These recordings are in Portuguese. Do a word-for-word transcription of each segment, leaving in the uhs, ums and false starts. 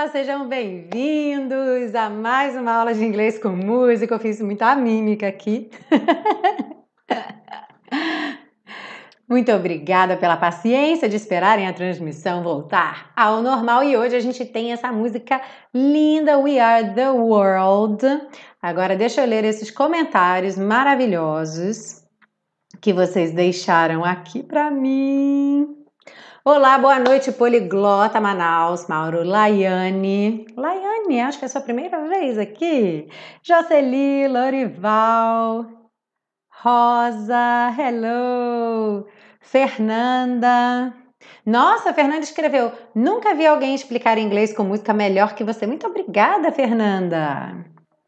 sejam bem-vindos a mais uma aula de inglês com música. Eu fiz muita mímica aqui. Muito obrigada pela paciência de esperarem a transmissão voltar ao normal. E hoje a gente tem essa música linda, We Are The World. Agora deixa eu ler esses comentários maravilhosos que vocês deixaram aqui para mim. Olá, boa noite, Poliglota Manaus, Mauro, Laiane. Laiane, acho que é a sua primeira vez aqui. Jocely, Lorival, Rosa, hello. Fernanda. Nossa, a Fernanda escreveu, nunca vi alguém explicar inglês com música melhor que você. Muito obrigada, Fernanda.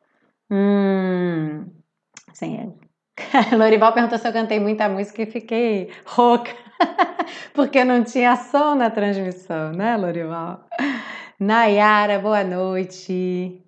Hum, sim. Lorival perguntou se eu cantei muita música e fiquei rouca. Porque não tinha som na transmissão, né, Lorival? Nayara, boa noite.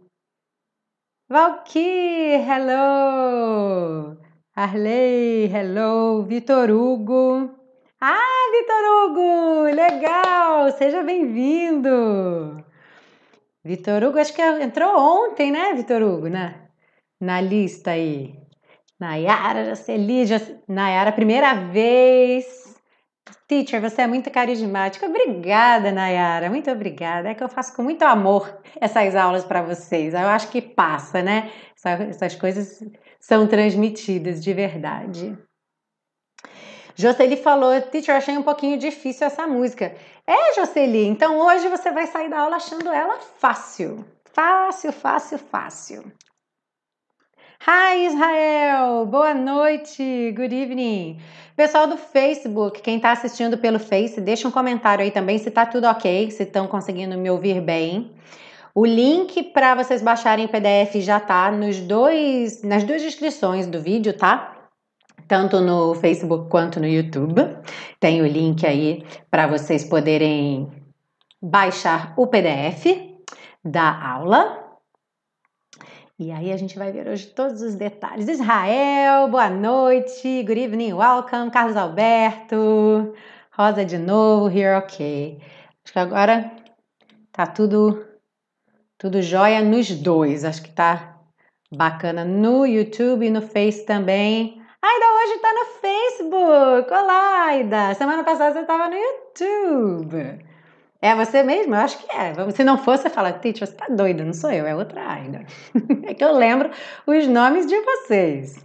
Valkyr, hello. Arley, hello. Vitor Hugo. Ah, Vitor Hugo, legal. Seja bem-vindo. Vitor Hugo, acho que entrou ontem, né, Vitor Hugo, né? Na lista aí. Nayara, Jaceli, Jac... Nayara, primeira vez. Teacher, você é muito carismática. Obrigada, Nayara, muito obrigada. É que eu faço com muito amor essas aulas para vocês. Eu acho que passa, né? Essas coisas são transmitidas de verdade. Jocely falou, teacher, achei um pouquinho difícil essa música. É, Jocely, então hoje você vai sair da aula achando ela fácil. Fácil, fácil, fácil. Hi, Israel! Boa noite! Good evening! Pessoal do Facebook, quem está assistindo pelo Face, deixa um comentário aí também se está tudo ok, se estão conseguindo me ouvir bem. O link para vocês baixarem o P D F já está nos dois, nas duas descrições do vídeo, tá? Tanto no Facebook quanto no YouTube. Tem o link aí para vocês poderem baixar o P D F da aula. E aí a gente vai ver hoje todos os detalhes. Israel, boa noite, good evening, welcome. Carlos Alberto, Rosa de novo, here, ok. Acho que agora tá tudo, tudo jóia nos dois. Acho que tá bacana no YouTube e no Face também. Aida hoje tá no Facebook. Olá, Aida. Semana passada você tava no YouTube. É você mesmo? Eu acho que é. Se não for, você fala, teacher, você tá doida, não sou eu, é outra Aida. É que eu lembro os nomes de vocês.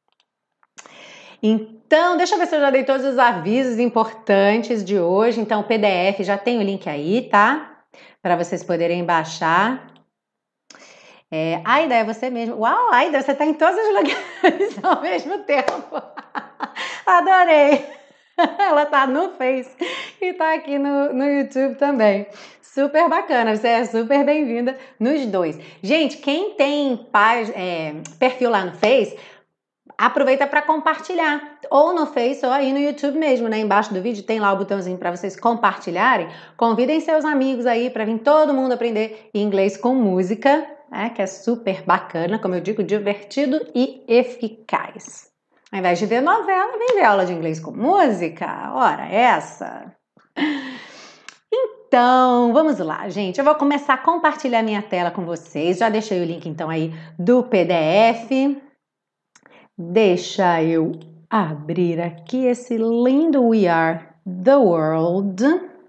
Então, deixa eu ver se eu já dei todos os avisos importantes de hoje. Então, o P D F já tem o link aí, tá? Para vocês poderem baixar. É, Aida, é você mesmo. Uau, Aida, você tá em todos os lugares ao mesmo tempo. Adorei! Ela tá no Face e tá aqui no, no YouTube também. Super bacana, você é super bem-vinda nos dois. Gente, quem tem paz, é, perfil lá no Face, aproveita para compartilhar. Ou no Face ou aí no YouTube mesmo, né? Embaixo do vídeo tem lá o botãozinho para vocês compartilharem. Convidem seus amigos aí para vir todo mundo aprender inglês com música, né? Que é super bacana, como eu digo, divertido e eficaz. Ao invés de ver novela, vem ver aula de inglês com música. Ora, essa. Então, vamos lá, gente. Eu vou começar a compartilhar minha tela com vocês. Já deixei o link, então, aí do P D F. Deixa eu abrir aqui esse lindo We Are The World.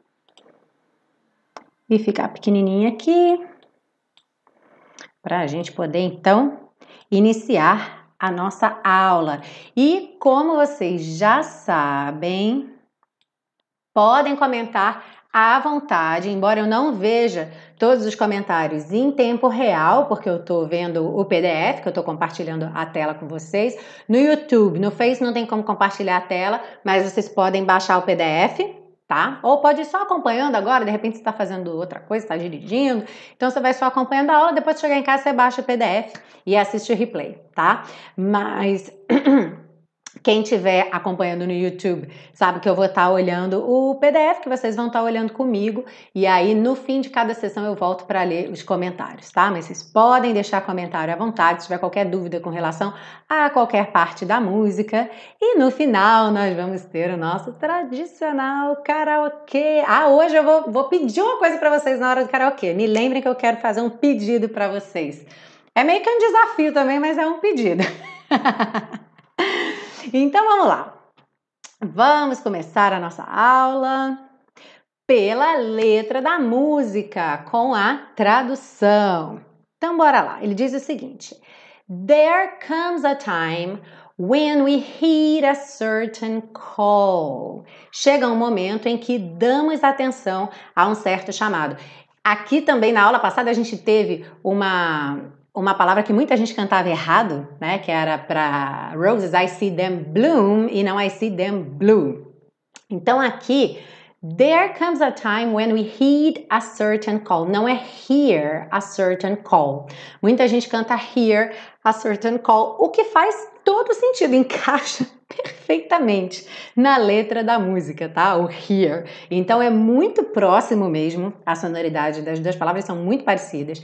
E ficar pequenininho aqui. Para a gente poder, então, iniciar a nossa aula. E como vocês já sabem, podem comentar à vontade, embora eu não veja todos os comentários em tempo real, porque eu estou vendo o P D F, que eu estou compartilhando a tela com vocês. No YouTube, no Face não tem como compartilhar a tela, mas vocês podem baixar o P D F, tá? Ou pode ir só acompanhando agora, de repente você está fazendo outra coisa, está dirigindo, então você vai só acompanhando a aula, depois de chegar em casa você baixa o P D F e assiste o replay, tá? Mas Quem estiver acompanhando no YouTube sabe que eu vou estar olhando o P D F que vocês vão estar olhando comigo e aí no fim de cada sessão eu volto para ler os comentários, tá? Mas vocês podem deixar comentário à vontade se tiver qualquer dúvida com relação a qualquer parte da música e no final nós vamos ter o nosso tradicional karaokê. Ah, hoje eu vou, vou pedir uma coisa para vocês na hora do karaokê. Me lembrem que eu quero fazer um pedido para vocês. É meio que um desafio também, mas é um pedido. Então vamos lá, vamos começar a nossa aula pela letra da música com a tradução. Então bora lá, ele diz o seguinte: There comes a time when we heed a certain call. Chega um momento em que damos atenção a um certo chamado. Aqui também na aula passada a gente teve uma... uma palavra que muita gente cantava errado, né? Que era para roses, I see them bloom e não I see them blue. Então aqui, there comes a time when we heed a certain call. Não é hear a certain call. Muita gente canta hear a certain call, o que faz todo sentido, encaixa perfeitamente na letra da música, tá? O hear. Então é muito próximo mesmo, a sonoridade das duas palavras são muito parecidas.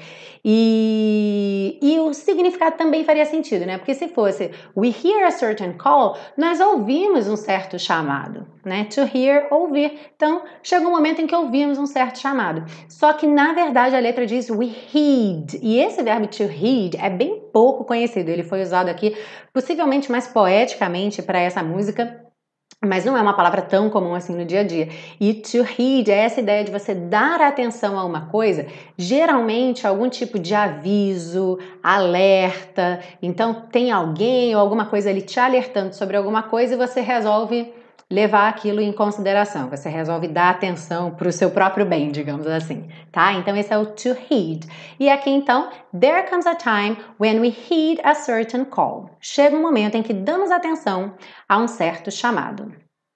E, e o significado também faria sentido, né? Porque se fosse we hear a certain call, nós ouvimos um certo chamado, né? To hear, ouvir. Então, chega um momento em que ouvimos um certo chamado. Só que, na verdade, a letra diz we heed. E esse verbo to heed é bem pouco conhecido. Ele foi usado aqui, possivelmente mais poeticamente para essa música, mas não é uma palavra tão comum assim no dia a dia. E to heed é essa ideia de você dar atenção a uma coisa, geralmente algum tipo de aviso, alerta. Então tem alguém ou alguma coisa ali te alertando sobre alguma coisa e você resolve levar aquilo em consideração. Você resolve dar atenção para o seu próprio bem, digamos assim, tá? Então esse é o to heed. E aqui então, there comes a time when we heed a certain call. Chega um momento em que damos atenção a um certo chamado.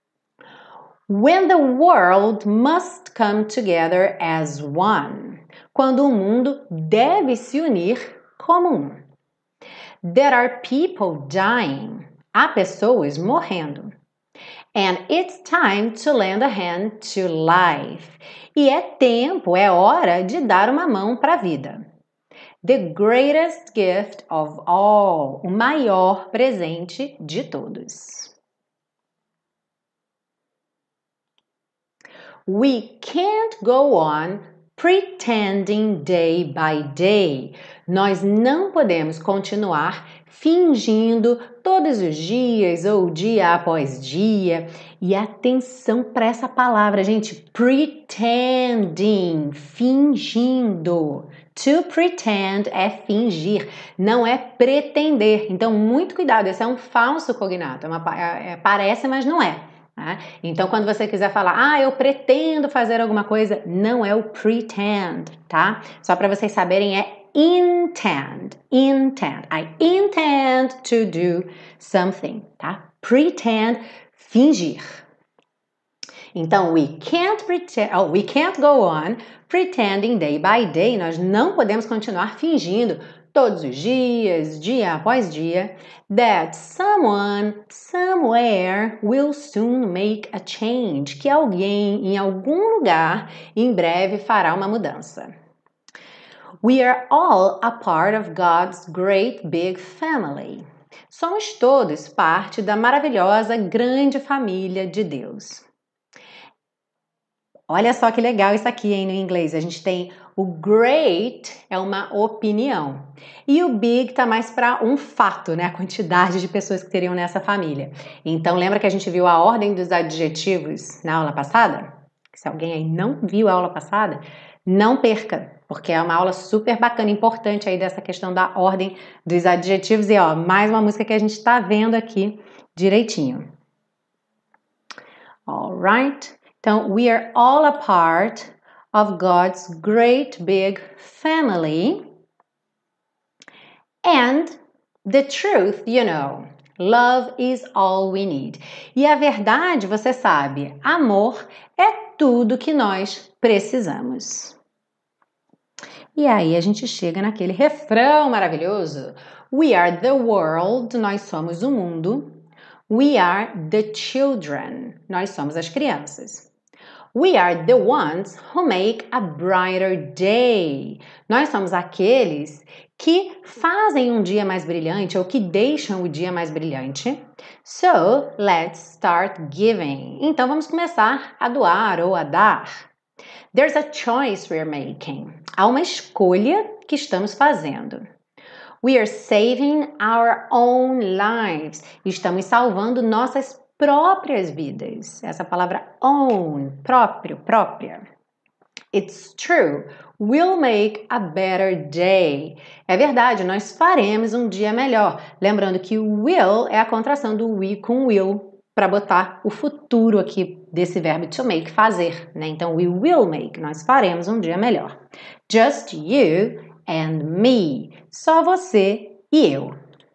When the world must come together as one. Quando o mundo deve se unir como um. There are people dying. Há pessoas morrendo. And it's time to lend a hand to life. E é tempo, é hora de dar uma mão para a vida. The greatest gift of all. O maior presente de todos. We can't go on pretending day by day. Nós não podemos continuar fingindo todos os dias ou dia após dia. E atenção para essa palavra, gente. Pretending, fingindo. To pretend é fingir, não é pretender. Então, muito cuidado, esse é um falso cognato. É uma, é, parece, mas não é. Tá? Então, quando você quiser falar, ah, eu pretendo fazer alguma coisa, não é o pretend, tá? Só para vocês saberem, é intend, intend. I intend to do something, tá? Pretend, fingir. Então, we can't pretend, oh, we can't go on pretending day by day. Nós não podemos continuar fingindo todos os dias, dia após dia, that someone, somewhere will soon make a change. Que alguém, em algum lugar, em breve fará uma mudança. We are all a part of God's great big family. Somos todos parte da maravilhosa grande família de Deus. Olha só que legal isso aqui, hein, no inglês. A gente tem o great, é uma opinião. E o big tá mais para um fato, né? A quantidade de pessoas que teriam nessa família. Então, lembra que a gente viu a ordem dos adjetivos na aula passada? Se alguém aí não viu a aula passada, não perca, porque é uma aula super bacana, importante aí dessa questão da ordem dos adjetivos. E, ó, mais uma música que a gente tá vendo aqui direitinho. Alright? Então, we are all a part of God's great big family. And the truth, you know, love is all we need. E a verdade, você sabe, amor é tudo que nós precisamos. E aí a gente chega naquele refrão maravilhoso. We are the world, nós somos o mundo. We are the children. Nós somos as crianças. We are the ones who make a brighter day. Nós somos aqueles que fazem um dia mais brilhante ou que deixam o dia mais brilhante. So, let's start giving. Então, vamos começar a doar ou a dar. There's a choice we're making. Há uma escolha que estamos fazendo. We are saving our own lives. Estamos salvando nossas próprias vidas. Essa palavra own, próprio, própria. It's true. We'll make a better day. É verdade, nós faremos um dia melhor. Lembrando que o will é a contração do we com will, para botar o futuro aqui desse verbo to make, fazer, né? Então, we will make, nós faremos um dia melhor. Just you and me. Só você e eu.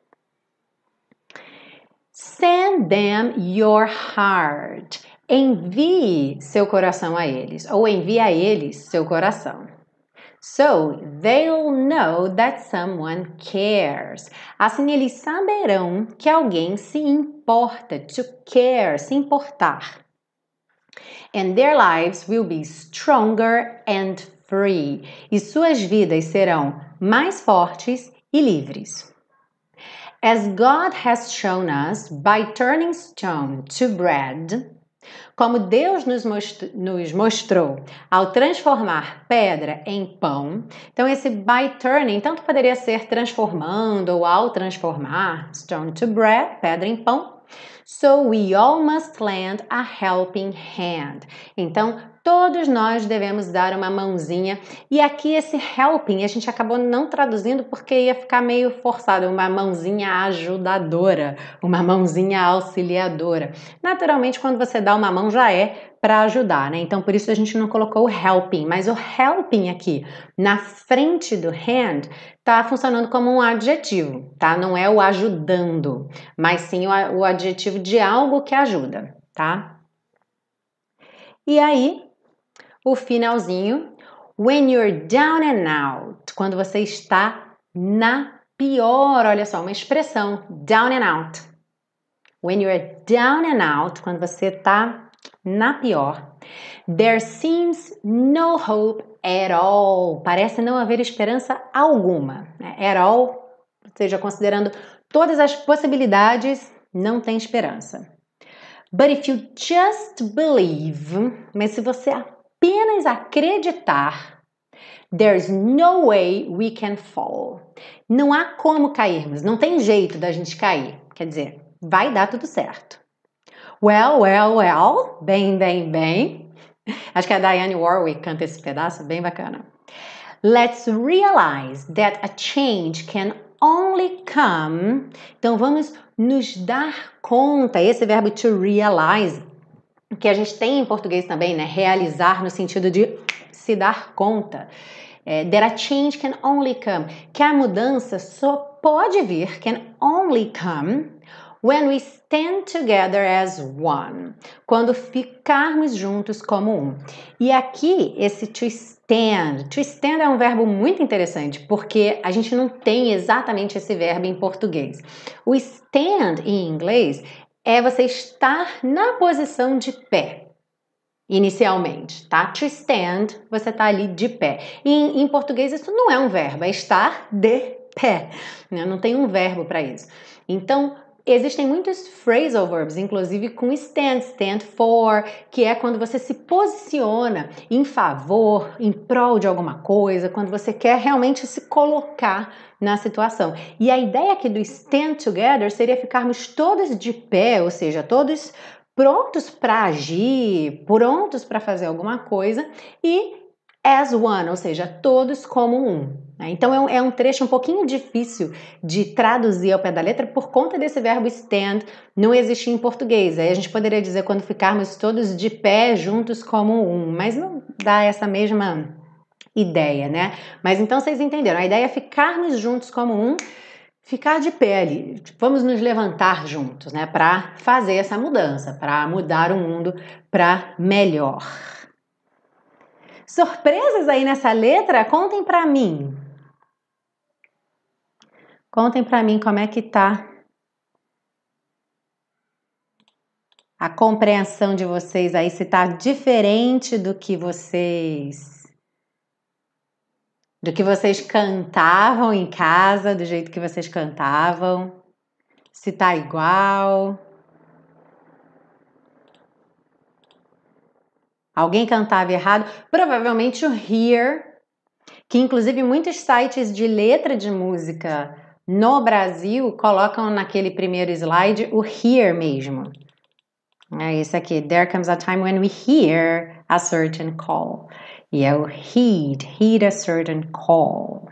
Send them your heart. Envie seu coração a eles, ou envie a eles seu coração. So, they'll know that someone cares. Assim eles saberão que alguém se importa, to care, se importar. And their lives will be stronger and free. E suas vidas serão mais fortes e livres. As God has shown us by turning stone to bread, como Deus nos mostrou, nos mostrou ao transformar pedra em pão. Então, esse by turning tanto poderia ser transformando ou ao transformar, stone to bread, pedra em pão. So we all must lend a helping hand. Então, todos nós devemos dar uma mãozinha. E aqui esse helping a gente acabou não traduzindo porque ia ficar meio forçado. Uma mãozinha ajudadora, uma mãozinha auxiliadora. Naturalmente, quando você dá uma mão já é para ajudar, né? Então, por isso a gente não colocou o helping. Mas o helping aqui, na frente do hand, tá funcionando como um adjetivo, tá? Não é o ajudando, mas sim o, o adjetivo de algo que ajuda, tá? E aí, o finalzinho, when you're down and out, quando você está na pior, olha só, uma expressão, down and out. When you're down and out, quando você está na pior, there seems no hope at all. Parece não haver esperança alguma. At all, ou seja, considerando todas as possibilidades, não tem esperança. But if you just believe, mas se você apenas acreditar, there's no way we can fall. Não há como cairmos, não tem jeito da gente cair. Quer dizer, vai dar tudo certo. Well, well, well, bem, bem, bem. Acho que a Diane Warwick canta esse pedaço, bem bacana. Let's realize that a change can only come. Então, vamos nos dar conta, esse verbo to realize, que a gente tem em português também, né? Realizar no sentido de se dar conta. É, that a change can only come. Que a mudança só pode vir, can only come, when we stand together as one. Quando ficarmos juntos como um. E aqui, esse to stand. To stand é um verbo muito interessante, porque a gente não tem exatamente esse verbo em português. O stand, em inglês, é você estar na posição de pé, inicialmente, tá? To stand, você tá ali de pé. E em, em português, isso não é um verbo, é estar de pé. Né? Não tem um verbo para isso. Então, existem muitos phrasal verbs, inclusive com stand, stand for, que é quando você se posiciona em favor, em prol de alguma coisa, quando você quer realmente se colocar na situação. E a ideia aqui do stand together seria ficarmos todos de pé, ou seja, todos prontos para agir, prontos para fazer alguma coisa e as one, ou seja, todos como um. Então é um, é um trecho um pouquinho difícil de traduzir ao pé da letra por conta desse verbo stand não existir em português. Aí a gente poderia dizer quando ficarmos todos de pé juntos como um, mas não dá essa mesma ideia, né? Mas então vocês entenderam, a ideia é ficarmos juntos como um, ficar de pé ali, vamos nos levantar juntos, né? Para fazer essa mudança, para mudar o mundo para melhor. Surpresas aí nessa letra? Contem para mim. Contem para mim como é que tá a compreensão de vocês aí, se tá diferente do que vocês do que vocês cantavam em casa, do jeito que vocês cantavam, se tá igual. Alguém cantava errado? Provavelmente o hear, que inclusive muitos sites de letra de música no Brasil colocam naquele primeiro slide o hear mesmo. É esse aqui, there comes a time when we hear a certain call. E é o heed, heed a certain call.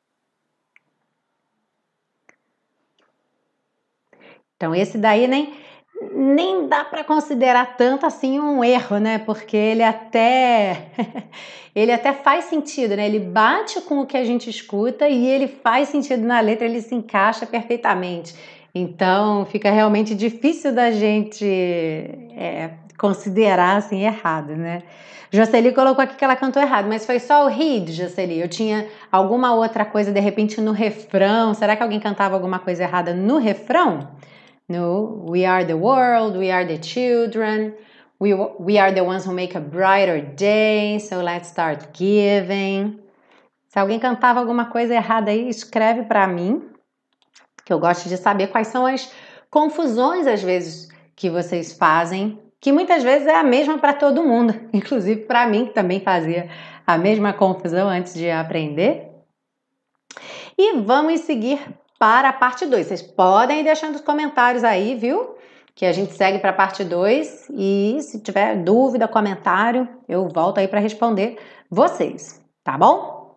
Então esse daí nem, nem dá para considerar tanto assim um erro, né? Porque ele até ele até faz sentido, né? Ele bate com o que a gente escuta e ele faz sentido na letra, ele se encaixa perfeitamente. Então fica realmente difícil da gente é, considerar assim errado, né? Jocely colocou aqui que ela cantou errado, mas foi só o heed, Jocely. Eu tinha alguma outra coisa de repente no refrão. Será que alguém cantava alguma coisa errada no refrão? No, we are the world, we are the children, we, we are the ones who make a brighter day, so let's start giving. Se alguém cantava alguma coisa errada aí, escreve para mim, que eu gosto de saber quais são as confusões, às vezes, que vocês fazem, que muitas vezes é a mesma para todo mundo, inclusive para mim, que também fazia a mesma confusão antes de aprender. E vamos seguir para a parte dois. Vocês podem ir deixando os comentários aí, viu? Que a gente segue para a parte dois e se tiver dúvida, comentário, eu volto aí para responder vocês, tá bom?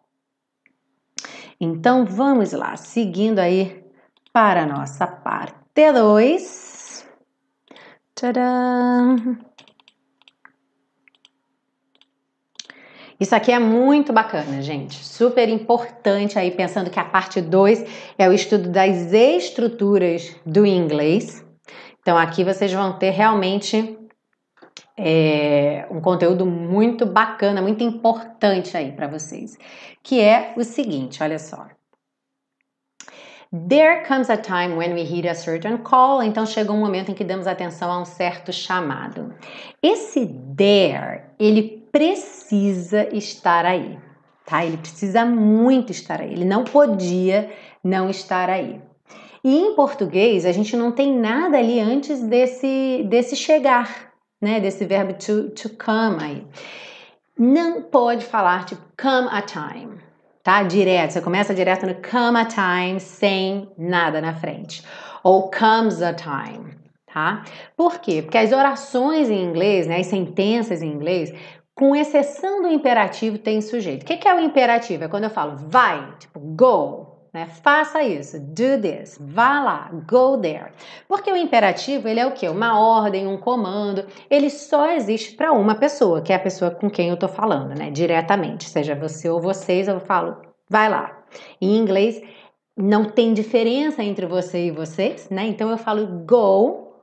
Então vamos lá, seguindo aí para a nossa parte dois. Tadã! Isso aqui é muito bacana, gente, super importante aí, pensando que a parte dois é o estudo das estruturas do inglês. Então aqui vocês vão ter realmente é, um conteúdo muito bacana, muito importante aí para vocês, que é o seguinte, olha só. There comes a time when we heed a certain call. Então chega um momento em que damos atenção a um certo chamado. Esse there, ele precisa estar aí, tá? Ele precisa muito estar aí. Ele não podia não estar aí. E em português, a gente não tem nada ali antes desse, desse chegar, né? Desse verbo to, to come aí. Não pode falar tipo come a time. Tá? Direto, você começa direto no come a time sem nada na frente. Ou comes a time, tá? Por quê? Porque as orações em inglês, né, as sentenças em inglês, com exceção do imperativo, tem sujeito. O que é o imperativo? É quando eu falo vai, tipo go, né? Faça isso, do this, vá lá, go there. Porque o imperativo, ele é o quê? Uma ordem, um comando, ele só existe para uma pessoa, que é a pessoa com quem eu tô falando, né? Diretamente, seja você ou vocês, eu falo, vai lá. Em inglês, não tem diferença entre você e vocês, né? Então eu falo go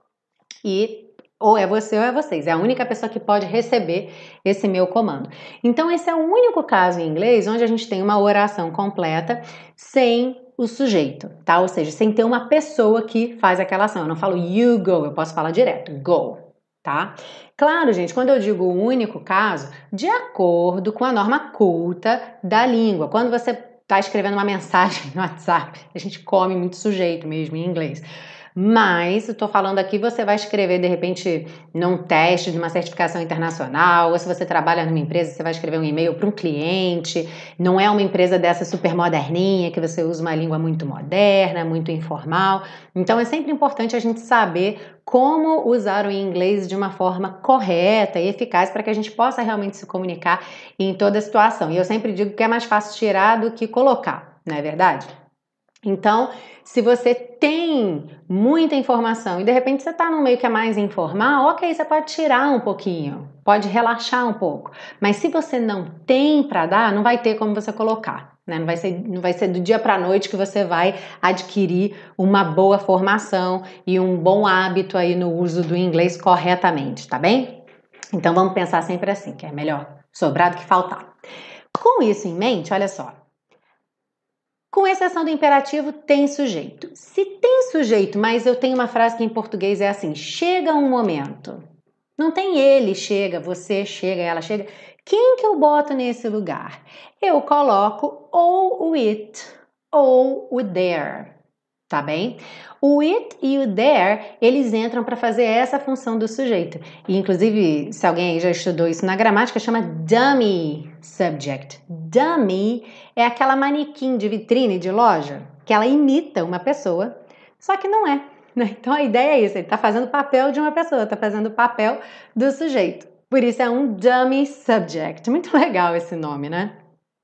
e ou é você ou é vocês. É a única pessoa que pode receber esse meu comando. Então, esse é o único caso em inglês onde a gente tem uma oração completa sem o sujeito, tá? Ou seja, sem ter uma pessoa que faz aquela ação. Eu não falo you go, eu posso falar direto, go, tá? Claro, gente, quando eu digo o único caso, de acordo com a norma culta da língua. Quando você está escrevendo uma mensagem no WhatsApp, a gente come muito sujeito mesmo em inglês. Mas, eu tô falando aqui, você vai escrever, de repente, num teste de uma certificação internacional, ou se você trabalha numa empresa, você vai escrever um e-mail para um cliente, não é uma empresa dessa super moderninha, que você usa uma língua muito moderna, muito informal. Então, é sempre importante a gente saber como usar o inglês de uma forma correta e eficaz para que a gente possa realmente se comunicar em toda situação. E eu sempre digo que é mais fácil tirar do que colocar, não é verdade? Então, se você tem muita informação e de repente você está num meio que é mais informal, ok, você pode tirar um pouquinho, pode relaxar um pouco. Mas se você não tem para dar, não vai ter como você colocar, né? Não vai ser, não vai ser do dia para a noite que você vai adquirir uma boa formação e um bom hábito aí no uso do inglês corretamente, tá bem? Então vamos pensar sempre assim, que é melhor sobrar do que faltar. Com isso em mente, olha só. Com exceção do imperativo, tem sujeito. Se tem sujeito, mas eu tenho uma frase que em português é assim, chega um momento. Não tem ele chega, você chega, ela chega. Quem que eu boto nesse lugar? Eu coloco ou o it ou o there, tá bem? O it e o there, eles entram para fazer essa função do sujeito. E, inclusive, se alguém aí já estudou isso na gramática, chama dummy subject. Dummy é aquela manequim de vitrine de loja que ela imita uma pessoa, só que não é. Então, a ideia é isso, ele está fazendo o papel de uma pessoa, está fazendo o papel do sujeito. Por isso, é um dummy subject. Muito legal esse nome, né?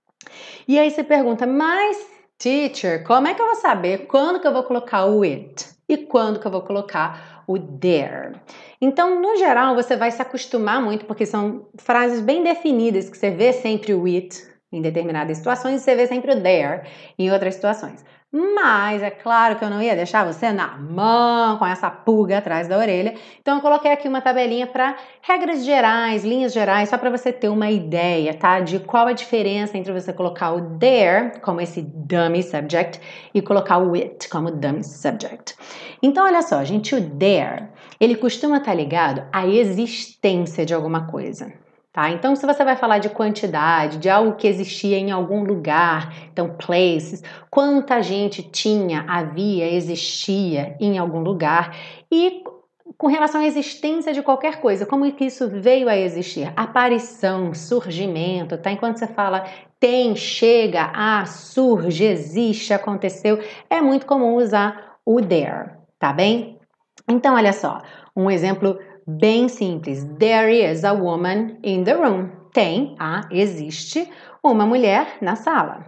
E aí você pergunta, mas, teacher, como é que eu vou saber quando que eu vou colocar o it e quando que eu vou colocar o there? Então, no geral, você vai se acostumar muito, porque são frases bem definidas, que você vê sempre o it em determinadas situações e você vê sempre o there em outras situações. Mas é claro que eu não ia deixar você na mão com essa pulga atrás da orelha. Então eu coloquei aqui uma tabelinha para regras gerais, linhas gerais, só para você ter uma ideia, tá? De qual a diferença entre você colocar o there como esse dummy subject e colocar o it como dummy subject. Então olha só, gente, o there, ele costuma estar ligado à existência de alguma coisa. Tá? Então, se você vai falar de quantidade, de algo que existia em algum lugar, então places, quanta gente tinha, havia, existia em algum lugar, e com relação à existência de qualquer coisa, como que isso veio a existir? Aparição, surgimento, tá? Enquanto você fala tem, chega, a, surge, existe, aconteceu, é muito comum usar o there, tá bem? Então, olha só, um exemplo bem simples. There is a woman in the room. Tem, ah, existe uma mulher na sala.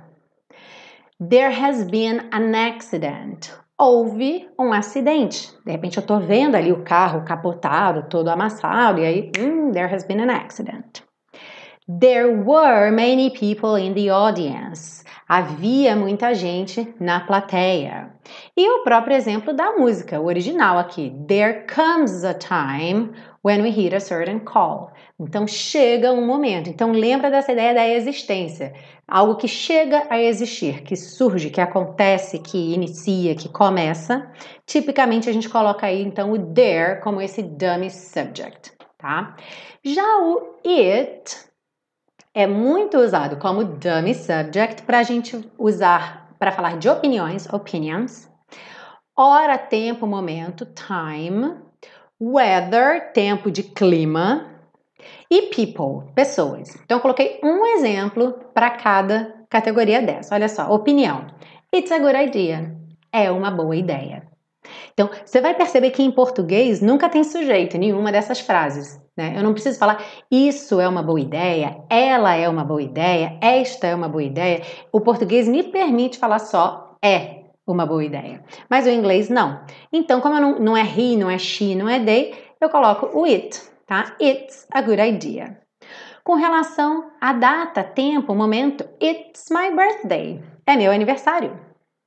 There has been an accident. Houve um acidente. De repente eu tô vendo ali o carro capotado, todo amassado, e aí, hum, there has been an accident. There were many people in the audience. Havia muita gente na plateia. E o próprio exemplo da música, o original aqui. There comes a time when we hear a certain call. Então, chega um momento. Então, lembra dessa ideia da existência. Algo que chega a existir, que surge, que acontece, que inicia, que começa. Tipicamente, a gente coloca aí, então, o there como esse dummy subject, tá? Já o it é muito usado como dummy subject para a gente usar para falar de opiniões, opinions, hora, tempo, momento, time, weather, tempo de clima e people, pessoas. Então eu coloquei um exemplo para cada categoria dessa. Olha só, opinião. It's a good idea. É uma boa ideia. Então, você vai perceber que em português nunca tem sujeito em nenhuma dessas frases, né? Eu não preciso falar isso é uma boa ideia, ela é uma boa ideia, esta é uma boa ideia. O português me permite falar só é uma boa ideia, mas o inglês não. Então, como não, não é he, não é she, não é they, eu coloco o it, tá? It's a good idea. Com relação à data, tempo, momento, it's my birthday. É meu aniversário.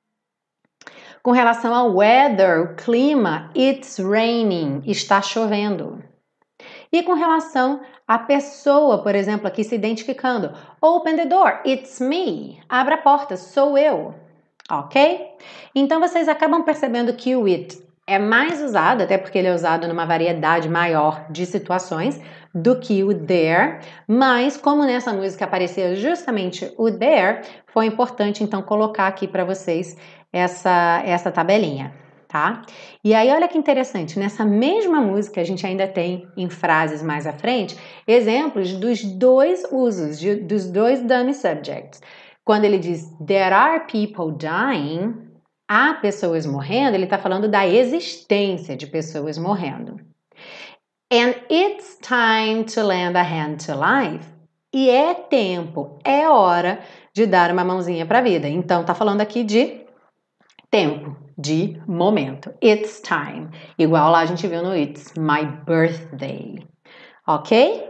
Com relação ao weather, o clima, it's raining, está chovendo. E com relação à pessoa, por exemplo, aqui se identificando, open the door, it's me, abra a porta, sou eu, ok? Então vocês acabam percebendo que o it é mais usado, até porque ele é usado numa variedade maior de situações do que o there, mas como nessa música aparecia justamente o there, foi importante então colocar aqui para vocês essa, essa tabelinha, tá? E aí olha que interessante, nessa mesma música a gente ainda tem em frases mais à frente exemplos dos dois usos, de, dos dois dummy subjects. Quando ele diz there are people dying, há pessoas morrendo, ele está falando da existência de pessoas morrendo. And it's time to lend a hand to life. E é tempo, é hora de dar uma mãozinha para a vida. Então, tá falando aqui de tempo, de momento. It's time. Igual lá a gente viu no It's my birthday. Ok?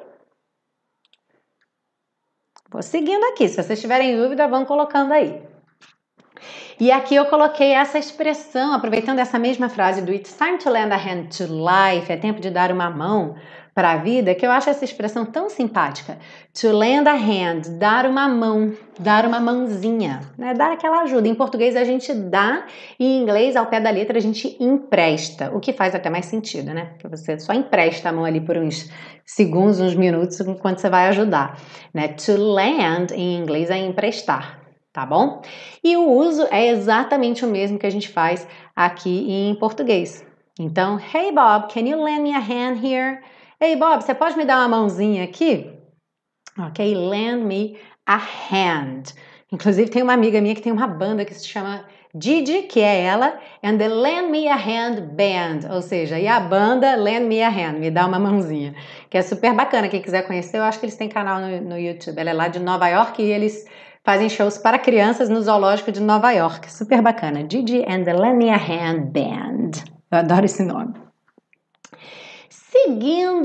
Vou seguindo aqui. Se vocês tiverem dúvida, vão colocando aí. E aqui eu coloquei essa expressão, aproveitando essa mesma frase do It's time to lend a hand to life, é tempo de dar uma mão para a vida que eu acho essa expressão tão simpática. To lend a hand, dar uma mão, dar uma mãozinha, né? Dar aquela ajuda. Em português a gente dá e em inglês, ao pé da letra, a gente empresta, o que faz até mais sentido, né? Porque você só empresta a mão ali por uns segundos, uns minutos, enquanto você vai ajudar, né? To lend, em inglês, é emprestar, tá bom? E o uso é exatamente o mesmo que a gente faz aqui em português. Então, hey Bob, can you lend me a hand here? Hey Bob, você pode me dar uma mãozinha aqui? Ok, lend me a hand. Inclusive tem uma amiga minha que tem uma banda que se chama Gigi, que é ela, and the Lend Me a Hand Band, ou seja, e a banda Lend Me a Hand, me dá uma mãozinha, que é super bacana. Quem quiser conhecer, eu acho que eles têm canal no, no YouTube. Ela é lá de Nova York e eles fazem shows para crianças no Zoológico de Nova York. Super bacana. Gigi and the Lend Me a Hand Band. Eu adoro esse nome. Seguindo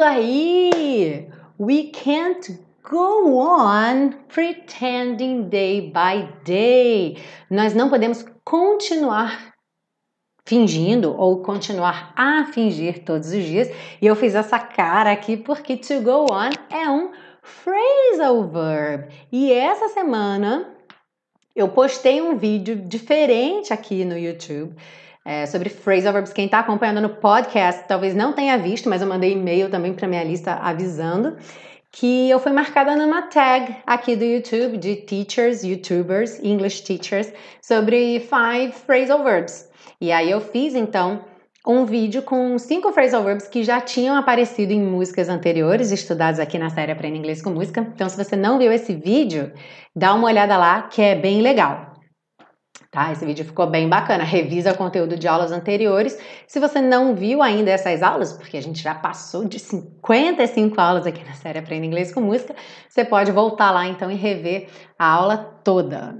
aí, we can't go on pretending day by day. Nós não podemos continuar fingindo ou continuar a fingir todos os dias. E eu fiz essa cara aqui porque to go on é um phrasal verb. E essa semana eu postei um vídeo diferente aqui no YouTube é, sobre phrasal verbs. Quem está acompanhando no podcast talvez não tenha visto, mas eu mandei e-mail também para minha lista avisando que eu fui marcada numa tag aqui do YouTube de teachers, YouTubers, English teachers, sobre five phrasal verbs. E aí eu fiz, então, um vídeo com cinco phrasal verbs que já tinham aparecido em músicas anteriores, estudados aqui na série Aprenda Inglês com Música. Então, se você não viu esse vídeo, dá uma olhada lá, que é bem legal. Tá? Esse vídeo ficou bem bacana. Revisa o conteúdo de aulas anteriores. Se você não viu ainda essas aulas, porque a gente já passou de cinquenta e cinco aulas aqui na série Aprenda Inglês com Música, você pode voltar lá então e rever a aula toda.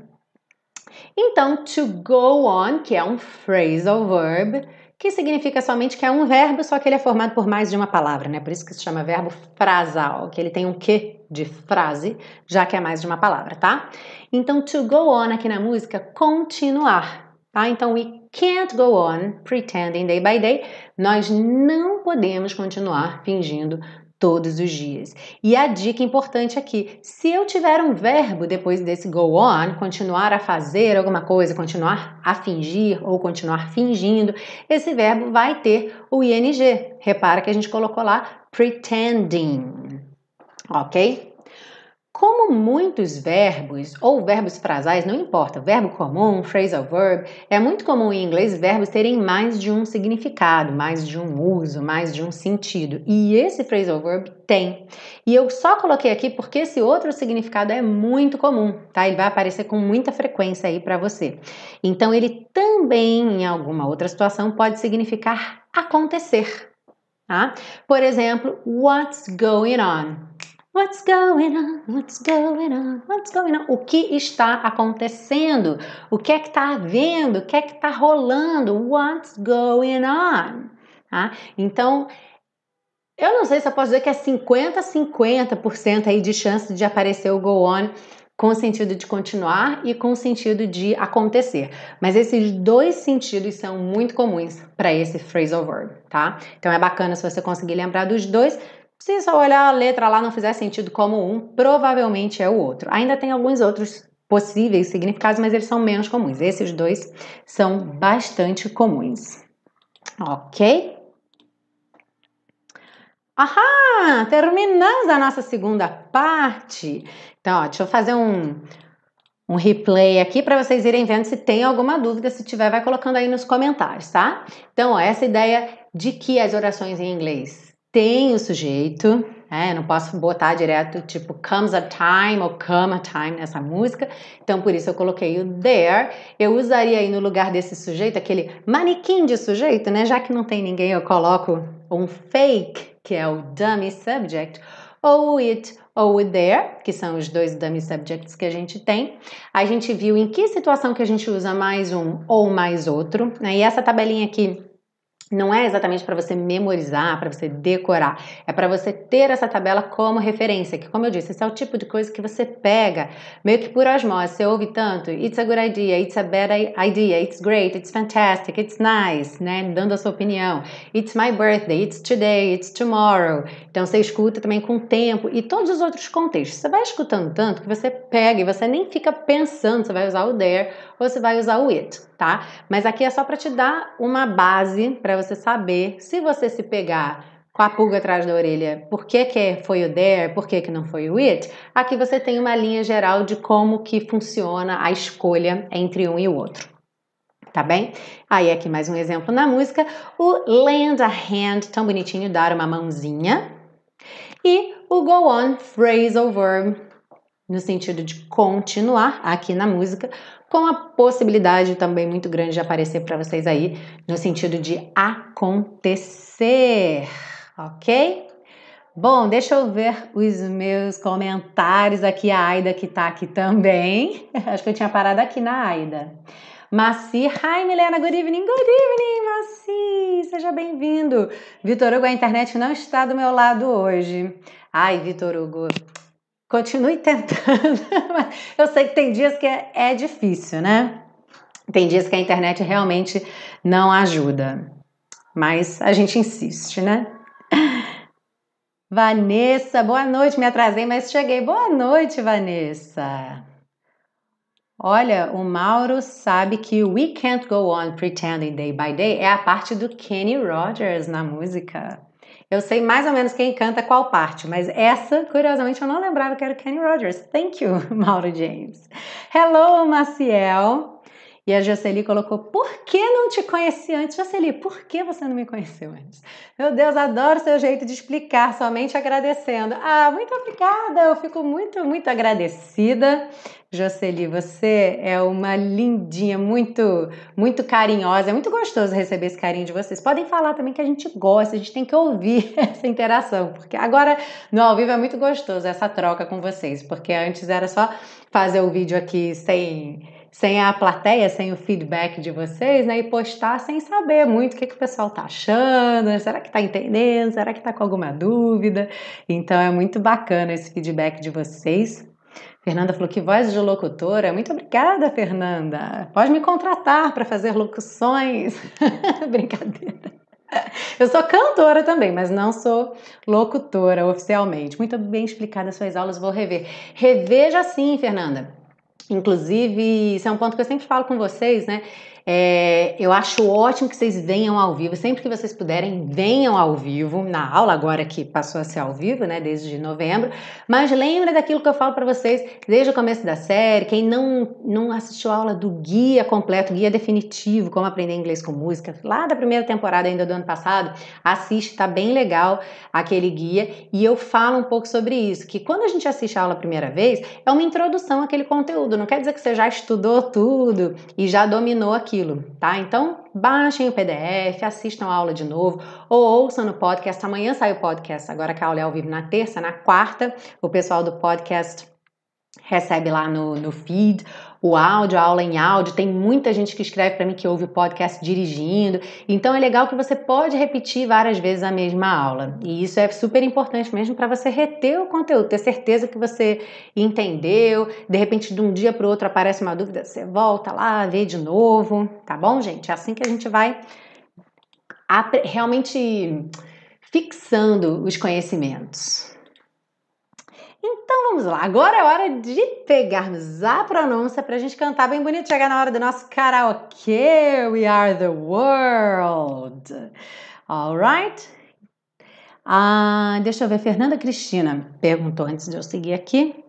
Então, to go on, que é um phrasal verb, que significa somente que é um verbo, só que ele é formado por mais de uma palavra, né? Por isso que se chama verbo frasal, que ele tem um quê de frase, já que é mais de uma palavra, tá? Então, to go on aqui na música, continuar, tá? Então, we can't go on pretending day by day. Nós não podemos continuar fingindo todos os dias. E a dica importante aqui, se eu tiver um verbo depois desse go on, continuar a fazer alguma coisa, continuar a fingir ou continuar fingindo, esse verbo vai ter o ing. Repara que a gente colocou lá pretending, ok? Como muitos verbos ou verbos frasais, não importa, verbo comum, phrasal verb, é muito comum em inglês verbos terem mais de um significado, mais de um uso, mais de um sentido. E esse phrasal verb tem. E eu só coloquei aqui porque esse outro significado é muito comum, tá? Ele vai aparecer com muita frequência aí para você. Então, ele também, em alguma outra situação, pode significar acontecer, tá? Por exemplo, what's going on? What's going on? What's going on? What's going on? O que está acontecendo? O que é que está havendo? O que é que está rolando? What's going on? Tá? Então, eu não sei se eu posso dizer que é cinquenta a cinquenta por cento aí de chance de aparecer o go on com o sentido de continuar e com o sentido de acontecer. Mas esses dois sentidos são muito comuns para esse phrasal verb, tá? Então, é bacana se você conseguir lembrar dos dois. Se só olhar a letra lá não fizer sentido como um, provavelmente é o outro. Ainda tem alguns outros possíveis significados, mas eles são menos comuns. Esses dois são bastante comuns. Ok? Ahá! Terminamos a nossa segunda parte. Então, ó, deixa eu fazer um, um replay aqui para vocês irem vendo se tem alguma dúvida. Se tiver, vai colocando aí nos comentários, tá? Então, ó, essa ideia de que as orações em inglês tem o sujeito, é, não posso botar direto tipo comes a time ou come a time nessa música, então por isso eu coloquei o there. Eu usaria aí no lugar desse sujeito aquele manequim de sujeito, né? Já que não tem ninguém, eu coloco um fake, que é o dummy subject, ou it ou o there, que são os dois dummy subjects que a gente tem. A gente viu em que situação que a gente usa mais um ou mais outro, né? E essa tabelinha aqui não é exatamente para você memorizar, para você decorar, é para você ter essa tabela como referência, que como eu disse, esse é o tipo de coisa que você pega meio que por osmose, você ouve tanto, it's a good idea, it's a bad idea, it's great, it's fantastic, it's nice, né, dando a sua opinião, it's my birthday, it's today, it's tomorrow, então você escuta também com o tempo e todos os outros contextos, você vai escutando tanto que você pega e você nem fica pensando se vai usar o there ou se vai usar o it, tá? Mas aqui é só para te dar uma base para você saber se você se pegar com a pulga atrás da orelha, por que que foi o there, por que que não foi o it, aqui você tem uma linha geral de como que funciona a escolha entre um e o outro. Tá bem? Aí aqui mais um exemplo na música, o lend a hand, tão bonitinho, dar uma mãozinha, e o go on, phrasal verb, no sentido de continuar aqui na música, com a possibilidade também muito grande de aparecer para vocês aí, no sentido de acontecer, ok? Bom, deixa eu ver os meus comentários aqui, a Aida que tá aqui também, acho que eu tinha parado aqui na Aida. Maci, hi Milena, good evening, good evening, Maci, seja bem-vindo. Vitor Hugo, a internet não está do meu lado hoje. Ai, Vitor Hugo, continue tentando. Eu sei que tem dias que é, é difícil, né? Tem dias que a internet realmente não ajuda. Mas a gente insiste, né? Vanessa, boa noite. Me atrasei, mas cheguei. Boa noite, Vanessa. Olha, o Mauro sabe que We Can't Go On Pretending Day by Day é a parte do Kenny Rogers na música. Eu sei mais ou menos quem canta qual parte, mas essa, curiosamente, eu não lembrava que era Kenny Rogers. Thank you, Mauro James. Hello, Maciel. E a Jocely colocou, por que não te conheci antes? Jocely, por que você não me conheceu antes? Meu Deus, adoro seu jeito de explicar, somente agradecendo. Ah, muito obrigada, eu fico muito, muito agradecida. Jocely, você é uma lindinha, muito, muito carinhosa, é muito gostoso receber esse carinho de vocês. Podem falar também que a gente gosta, a gente tem que ouvir essa interação, porque agora no ao vivo é muito gostoso essa troca com vocês, porque antes era só fazer o vídeo aqui sem... sem a plateia, sem o feedback de vocês, né, e postar sem saber muito o que, que o pessoal tá achando, será que tá entendendo, será que tá com alguma dúvida, então é muito bacana esse feedback de vocês. Fernanda falou que voz de locutora, muito obrigada, Fernanda, pode me contratar para fazer locuções, brincadeira. Eu sou cantora também, mas não sou locutora oficialmente. Muito bem explicadas suas aulas, vou rever. Reveja sim, Fernanda. Inclusive, isso é um ponto que eu sempre falo com vocês, né? É, eu acho ótimo que vocês venham ao vivo, sempre que vocês puderem, venham ao vivo, na aula agora que passou a ser ao vivo, né, desde novembro, mas lembra daquilo que eu falo para vocês desde o começo da série, quem não, não assistiu a aula do guia completo, guia definitivo, como aprender inglês com música, lá da primeira temporada ainda do ano passado, assiste, tá bem legal aquele guia, e eu falo um pouco sobre isso, que quando a gente assiste a aula a primeira vez, é uma introdução àquele conteúdo, não quer dizer que você já estudou tudo e já dominou aquilo, tá? Então, baixem o P D F, assistam a aula de novo ou ouçam no podcast. Amanhã sai o podcast, agora que a aula é ao vivo na terça, na quarta, o pessoal do podcast recebe lá no, no feed o áudio, a aula em áudio. Tem muita gente que escreve para mim que ouve o podcast dirigindo, então é legal que você pode repetir várias vezes a mesma aula, e isso é super importante mesmo para você reter o conteúdo, ter certeza que você entendeu. De repente, de um dia para o outro aparece uma dúvida, você volta lá, vê de novo, tá bom, gente? É assim que a gente vai realmente fixando os conhecimentos. Então vamos lá, agora é hora de pegarmos a pronúncia para a gente cantar bem bonito, chegar na hora do nosso karaokê. We are the world. Alright? Ah, deixa eu ver, Fernanda Cristina perguntou antes de eu seguir aqui.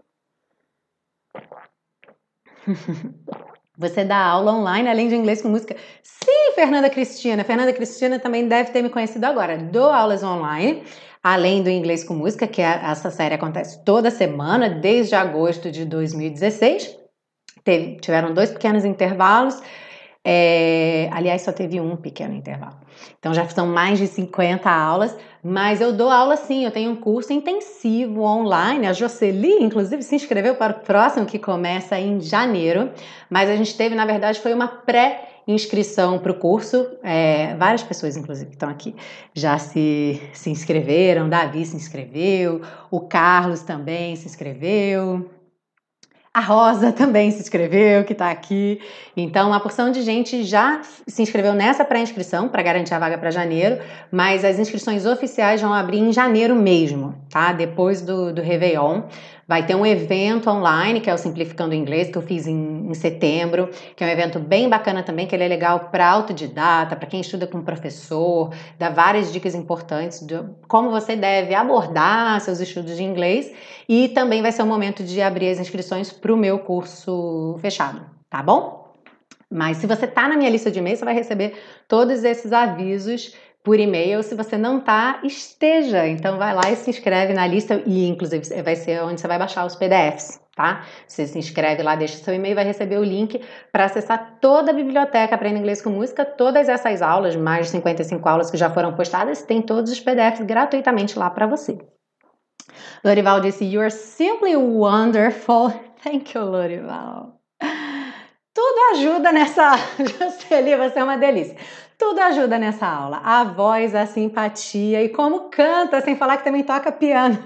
Você dá aula online além de inglês com música? Sim, Fernanda Cristina. Fernanda Cristina também deve ter me conhecido agora. Dou aulas online, além do inglês com música, que é, essa série acontece toda semana, desde agosto de dois mil e dezesseis. Teve, tiveram dois pequenos intervalos. É, aliás, só teve um pequeno intervalo. Então já são mais de cinquenta aulas, mas eu dou aula sim, eu tenho um curso intensivo online. A Jocely, inclusive, se inscreveu para o próximo, que começa em janeiro, mas a gente teve, na verdade, foi uma pré inscrição para o curso. É, várias pessoas, inclusive, que estão aqui já se, se inscreveram. Davi se inscreveu, o Carlos também se inscreveu. A Rosa também se inscreveu, que está aqui. Então, uma porção de gente já se inscreveu nessa pré-inscrição para garantir a vaga para janeiro, mas as inscrições oficiais vão abrir em janeiro mesmo, tá? Depois do, do Réveillon. Vai ter um evento online, que é o Simplificando Inglês, que eu fiz em, em setembro, que é um evento bem bacana também, que ele é legal para autodidata, para quem estuda com professor, dá várias dicas importantes de como você deve abordar seus estudos de inglês, e também vai ser o momento de abrir as inscrições para o meu curso fechado, tá bom? Mas se você tá na minha lista de e-mail, você vai receber todos esses avisos por e-mail. Se você não tá, esteja. Então vai lá e se inscreve na lista, e inclusive vai ser onde você vai baixar os P D Fs, tá? Você se inscreve lá, deixa seu e-mail, vai receber o link para acessar toda a biblioteca Aprenda Inglês com Música, todas essas aulas, mais de cinquenta e cinco aulas que já foram postadas, tem todos os P D Fs gratuitamente lá para você. Lorival disse, "You are simply wonderful." Thank you, Lorival. Tudo ajuda nessa... Jocely, você é uma delícia. Tudo ajuda nessa aula. A voz, a simpatia e como canta, sem falar que também toca piano.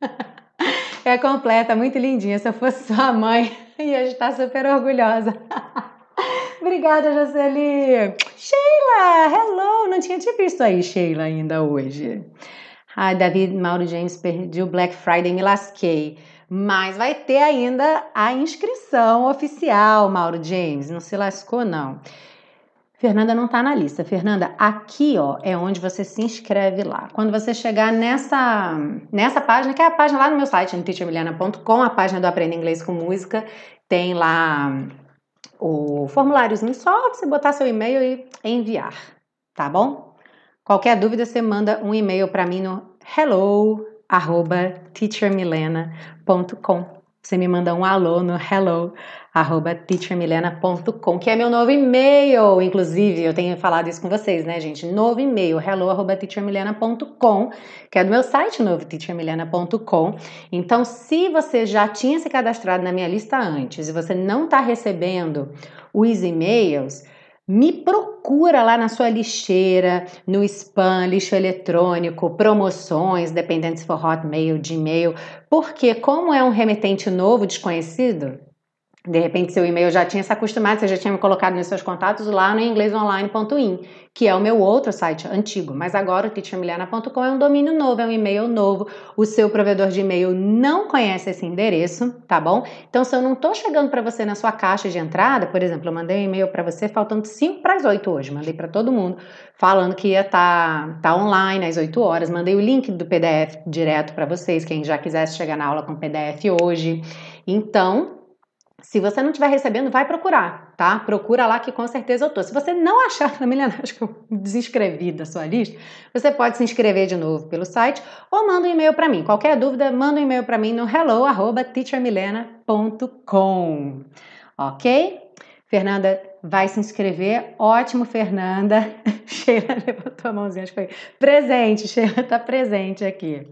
É completa, muito lindinha. Se eu fosse sua mãe, ia estar super orgulhosa. Obrigada, Jocely. Sheila, hello. Não tinha te visto aí, Sheila, ainda hoje. Ai, David, Mauro James, perdi o Black Friday, me lasquei. Mas vai ter ainda a inscrição oficial, Mauro James. Não se lascou, não. Fernanda não tá na lista. Fernanda, aqui, ó, é onde você se inscreve lá. Quando você chegar nessa, nessa página, que é a página lá no meu site, no teacher milena ponto com, a página do Aprenda Inglês com Música, tem lá o formuláriozinho, só você botar seu e-mail e enviar, tá bom? Qualquer dúvida, você manda um e-mail para mim no hello arroba teacher milena ponto com. Você me manda um alô no hello arroba teacher milena ponto com, que é meu novo e-mail. Inclusive, eu tenho falado isso com vocês, né, gente? Novo e-mail, hello arroba teacher milena ponto com, que é do meu site, novo teacher milena ponto com. Então, se você já tinha se cadastrado na minha lista antes e você não está recebendo os e-mails, me procura lá na sua lixeira, no spam, lixo eletrônico, promoções, dependendo se for Hotmail, Gmail, porque como é um remetente novo, desconhecido, de repente seu e-mail já tinha se acostumado, você já tinha me colocado nos seus contatos lá no inglês online ponto in, que é o meu outro site antigo, mas agora o teacher milena ponto com é um domínio novo, é um e-mail novo, o seu provedor de e-mail não conhece esse endereço, tá bom? Então se eu não tô chegando para você na sua caixa de entrada, por exemplo, eu mandei um e-mail para você faltando cinco para as oito hoje, mandei para todo mundo, falando que ia estar tá, tá online às oito horas, mandei o link do P D F direto para vocês, quem já quisesse chegar na aula com P D F hoje. Então, se você não estiver recebendo, vai procurar, tá? Procura lá que com certeza eu tô. Se você não achar na milena, acho que eu desinscrevi da sua lista, você pode se inscrever de novo pelo site ou manda um e-mail para mim. Qualquer dúvida, manda um e-mail para mim no hello arroba teacher milena ponto com. Ok? Fernanda vai se inscrever. Ótimo, Fernanda. Sheila levantou a mãozinha, acho que foi presente. Sheila tá presente aqui.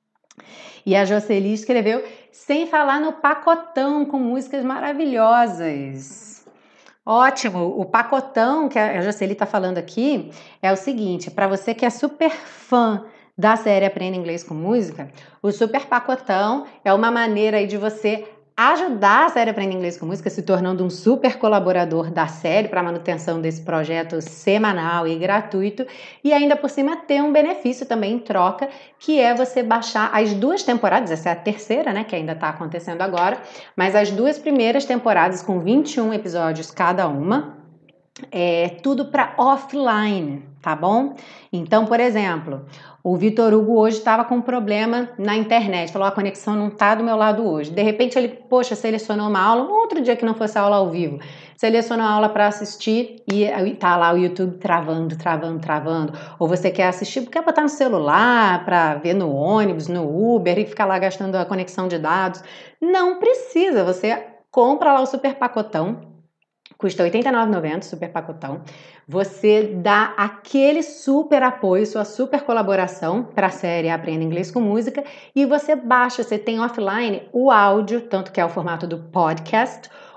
E a Jocely escreveu, sem falar no pacotão com músicas maravilhosas. Ótimo! O pacotão que a Jocely está falando aqui é o seguinte, para você que é super fã da série Aprenda Inglês com Música, o super pacotão é uma maneira aí de você ajudar a série Aprenda Inglês com Música, se tornando um super colaborador da série para a manutenção desse projeto semanal e gratuito, e ainda por cima ter um benefício também em troca, que é você baixar as duas temporadas, essa é a terceira, né, que ainda está acontecendo agora, mas as duas primeiras temporadas com vinte e um episódios cada uma, é tudo para offline, tá bom? Então, por exemplo, o Vitor Hugo hoje estava com um problema na internet, falou, a conexão não tá do meu lado hoje. De repente ele, poxa, selecionou uma aula, um outro dia que não fosse aula ao vivo, selecionou a aula para assistir e tá lá o YouTube travando, travando, travando. Ou você quer assistir, quer botar no celular para ver no ônibus, no Uber e ficar lá gastando a conexão de dados. Não precisa, você compra lá o super pacotão, custa oitenta e nove reais e noventa centavos, super pacotão. Você dá aquele super apoio, sua super colaboração para a série Aprenda Inglês com Música e você baixa, você tem offline o áudio, tanto que é o formato do podcast,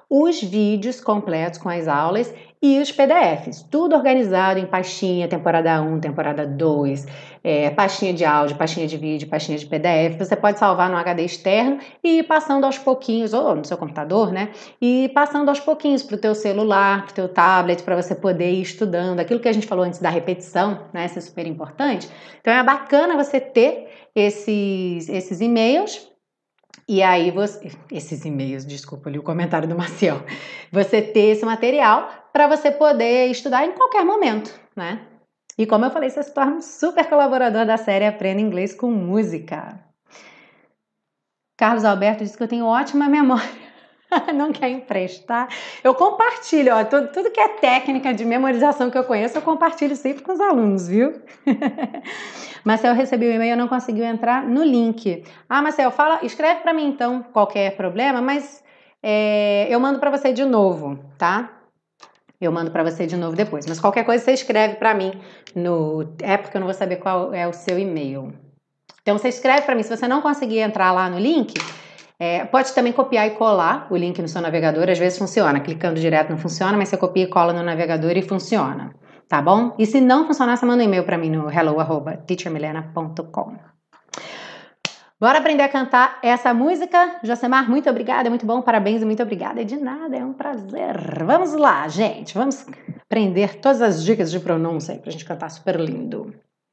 os vídeos completos com as aulas e os P D Fs, tudo organizado em pastinha, temporada um, temporada dois, é, pastinha de áudio, pastinha de vídeo, pastinha de P D F. Você pode salvar no H D externo e ir passando aos pouquinhos, ou no seu computador, né? E ir passando aos pouquinhos para o teu celular, para o teu tablet, para você poder ir estudando. Aquilo que a gente falou antes da repetição, né? Isso é super importante. Então é bacana você ter esses, esses e-mails. E aí, você, esses e-mails, desculpa ali o comentário do Maciel, você ter esse material para você poder estudar em qualquer momento, né? E como eu falei, você se torna um super colaborador da série Aprenda Inglês com Música. Carlos Alberto disse que eu tenho ótima memória. Não quer emprestar? Eu compartilho, ó, tudo, tudo que é técnica de memorização que eu conheço, eu compartilho sempre com os alunos, viu? Marcel recebeu o e-mail e não conseguiu entrar no link. Ah, Marcel, fala, escreve para mim então qualquer problema, mas é, eu mando para você de novo, tá? Eu mando para você de novo depois, mas qualquer coisa você escreve para mim no... É porque eu não vou saber qual é o seu e-mail. Então você escreve para mim, se você não conseguir entrar lá no link... É, pode também copiar e colar o link no seu navegador, às vezes funciona, clicando direto não funciona, mas você copia e cola no navegador e funciona, tá bom? E se não funcionar, você manda um e-mail para mim no hello arroba teacher milena ponto com. Bora aprender a cantar essa música? Josemar, muito obrigada, é muito bom, parabéns e muito obrigada. De nada, é um prazer. Vamos lá, gente, vamos aprender todas as dicas de pronúncia aí pra gente cantar super lindo.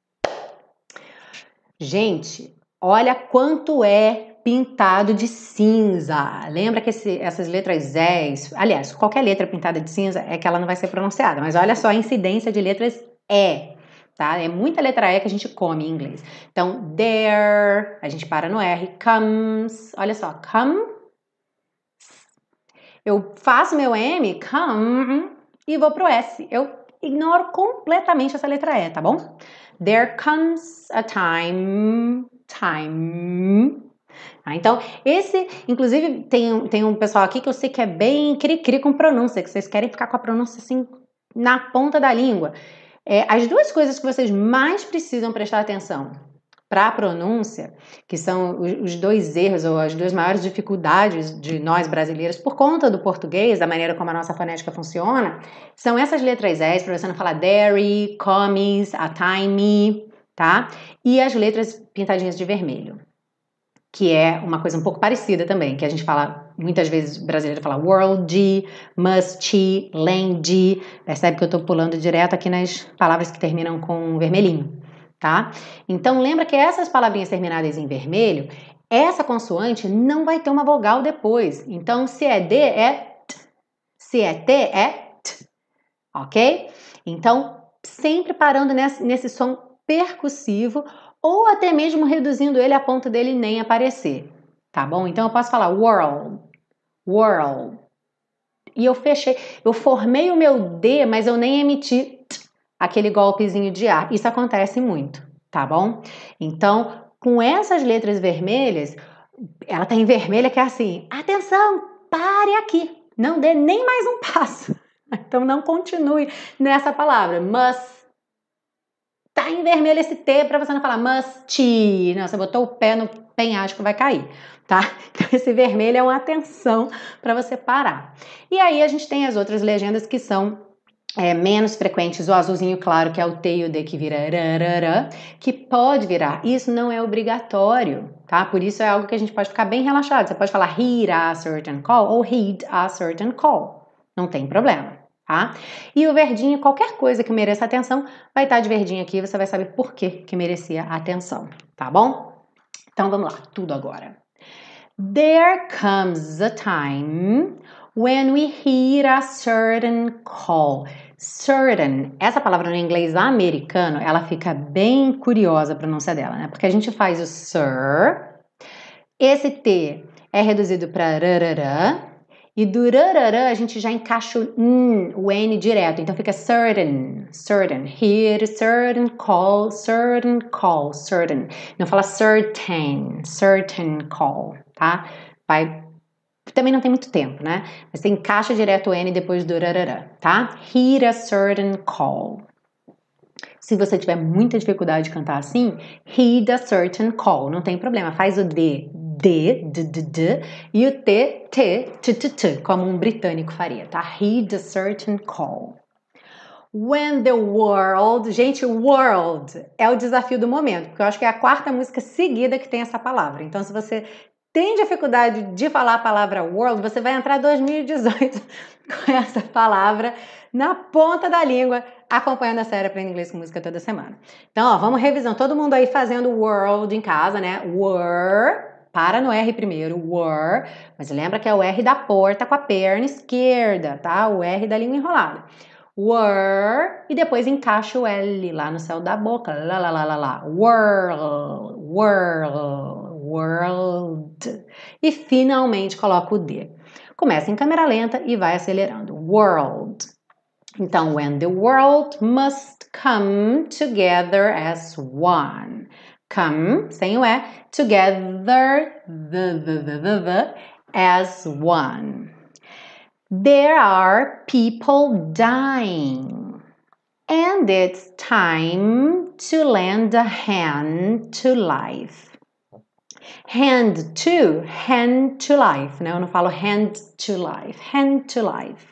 Gente, olha quanto é pintado de cinza. Lembra que esse, essas letras Z's, aliás, qualquer letra pintada de cinza é que ela não vai ser pronunciada, mas olha só a incidência de letras E, tá? É muita letra E que a gente come em inglês. Então, there, a gente para no R, comes, olha só, come. Eu faço meu M, come, e vou pro S. Eu ignoro completamente essa letra E, tá bom? There comes a time, time. Ah, então, esse, inclusive, tem, tem um pessoal aqui que eu sei que é bem cri-cri com pronúncia, que vocês querem ficar com a pronúncia assim na ponta da língua. É, as duas coisas que vocês mais precisam prestar atenção para a pronúncia, que são os, os dois erros ou as duas maiores dificuldades de nós brasileiros por conta do português, da maneira como a nossa fonética funciona, são essas letras S, para você não falar dairy, comes, a time, tá? E as letras pintadinhas de vermelho, que é uma coisa um pouco parecida também, que a gente fala, muitas vezes o brasileiro fala world, must, land, percebe que eu tô pulando direto aqui nas palavras que terminam com vermelhinho, tá? Então lembra que essas palavrinhas terminadas em vermelho, essa consoante não vai ter uma vogal depois, então se é D é T, se é T é T, ok? Então sempre parando nesse, nesse som percussivo, ou até mesmo reduzindo ele a ponto dele nem aparecer, tá bom? Então eu posso falar world, world, e eu fechei, eu formei o meu D, mas eu nem emiti t, aquele golpezinho de ar. Isso acontece muito, tá bom? Então, com essas letras vermelhas, ela tá em vermelha que é assim, atenção, pare aqui, não dê nem mais um passo. Então não continue nessa palavra, must. Tá em vermelho esse T para você não falar must. Não, você botou o pé no penhasco, vai cair, tá? Então esse vermelho é uma atenção para você parar. E aí a gente tem as outras legendas que são é, menos frequentes, o azulzinho claro, que é o T e o D que vira rarara, que pode virar. Isso não é obrigatório, tá? Por isso é algo que a gente pode ficar bem relaxado. Você pode falar heed a certain call ou heed a certain call. Não tem problema. Tá? E o verdinho, qualquer coisa que mereça atenção, vai estar de verdinho aqui, você vai saber por que que merecia atenção, tá bom? Então vamos lá, tudo agora. There comes a time when we hear a certain call. Certain, essa palavra no inglês americano, ela fica bem curiosa a pronúncia dela, né? Porque a gente faz o sir, esse T é reduzido para rarará, e do rarará a gente já encaixa o N, o N direto. Então fica certain, certain. Hear, certain, call, certain, call, certain. Não fala certain, certain call, tá? Vai, também não tem muito tempo, né? Mas você encaixa direto o N depois do rarará, tá? Hear a certain call. Se você tiver muita dificuldade de cantar assim, heed a certain call. Não tem problema, faz o D. D, D, D, D, e o T, T, T, T, T, como um britânico faria, tá? Heed a certain call. When the world... Gente, world é o desafio do momento, porque eu acho que é a quarta música seguida que tem essa palavra. Então, se você tem dificuldade de falar a palavra world, você vai entrar em dois mil e dezoito com essa palavra na ponta da língua, acompanhando a série Aprenda Inglês com Música toda semana. Então, ó, vamos revisando. Todo mundo aí fazendo world em casa, né? Were, para no R primeiro, were, mas lembra que é o R da porta com a perna esquerda, tá? O R da língua enrolada. Were, e depois encaixa o L lá no céu da boca, lá, lá, lá, lá, lá, world, world, world, e finalmente coloca o D. Começa em câmera lenta e vai acelerando, world. Então, when the world must come together as one. Come, sem o E, together, the, the, the, the, the, as one. There are people dying, and it's time to lend a hand to life. Hand to, hand to life, né? Eu não falo hand to life, hand to life.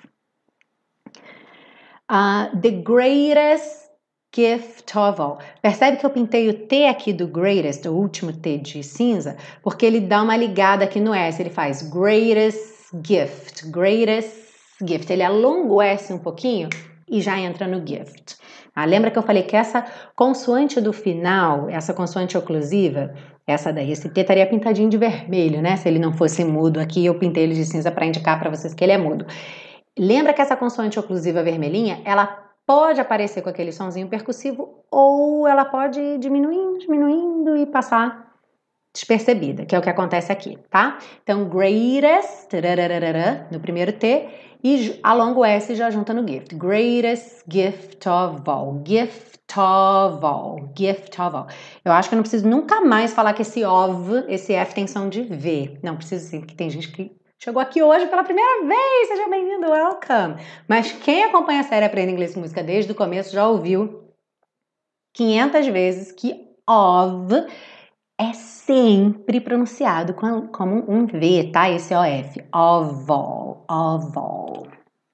Uh, the greatest gift of all. Percebe que eu pintei o T aqui do greatest, o último T de cinza, porque ele dá uma ligada aqui no S, ele faz greatest gift, greatest gift. Ele alonga o S um pouquinho e já entra no gift. Ah, lembra que eu falei que essa consoante do final, essa consoante oclusiva, essa daí, esse T estaria pintadinho de vermelho, né? Se ele não fosse mudo aqui, eu pintei ele de cinza para indicar para vocês que ele é mudo. Lembra que essa consoante oclusiva vermelhinha, ela pode aparecer com aquele sonzinho percussivo ou ela pode ir diminuindo, diminuindo e passar despercebida, que é o que acontece aqui, tá? Então, greatest, no primeiro T, e alonga o S e já junta no gift. Greatest gift of all. Gift of all. Gift of all. Eu acho que eu não preciso nunca mais falar que esse of, esse F tem som de V. Não preciso sim, porque tem gente que chegou aqui hoje pela primeira vez. Seja bem-vindo, welcome. Mas quem acompanha a série Aprenda Inglês com Música desde o começo já ouviu quinhentas vezes que of é sempre pronunciado como um V, tá? Esse O F. Of all, of all.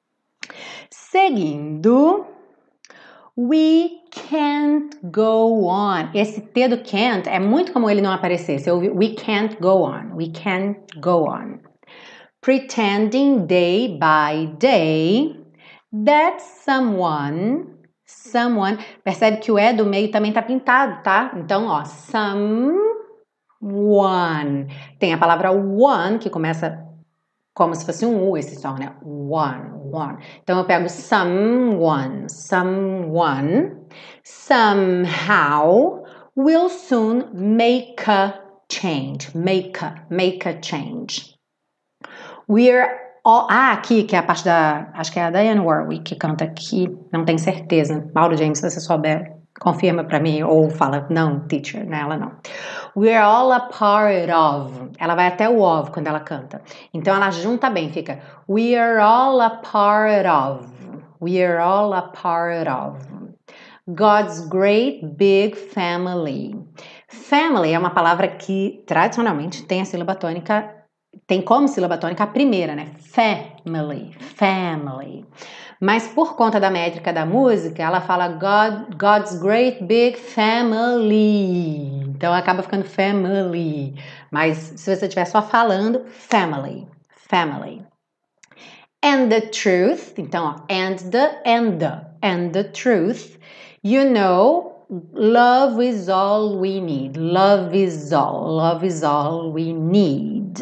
Seguindo, we can't go on. Esse T do can't é muito comum ele não aparecer. Você ouve we can't go on, we can't go on. Pretending day by day that someone, someone, percebe que o E do meio também tá pintado, tá? Então, ó, some one. Tem a palavra one, que começa como se fosse um U esse som, né? One, one. Então, eu pego someone, someone, somehow, will soon make a change. Make a, make a change. We're all... Ah, aqui, que é a parte da... Acho que é a Diane Warwick que canta aqui. Não tenho certeza. Mauro James, se você souber, confirma pra mim ou fala, não, teacher, né? Ela não. We're all a part of. Ela vai até o of quando ela canta. Então ela junta bem, fica we're all a part of. We're all a part of. God's great big family. Family é uma palavra que tradicionalmente tem a sílaba tônica, tem como sílaba tônica a primeira, né? Family, family. Mas por conta da métrica da música, ela fala God, God's great big family. Então acaba ficando family. Mas se você estiver só falando, family, family. And the truth, então, ó, and the, and the, and the truth, you know, love is all we need. Love is all, love is all we need.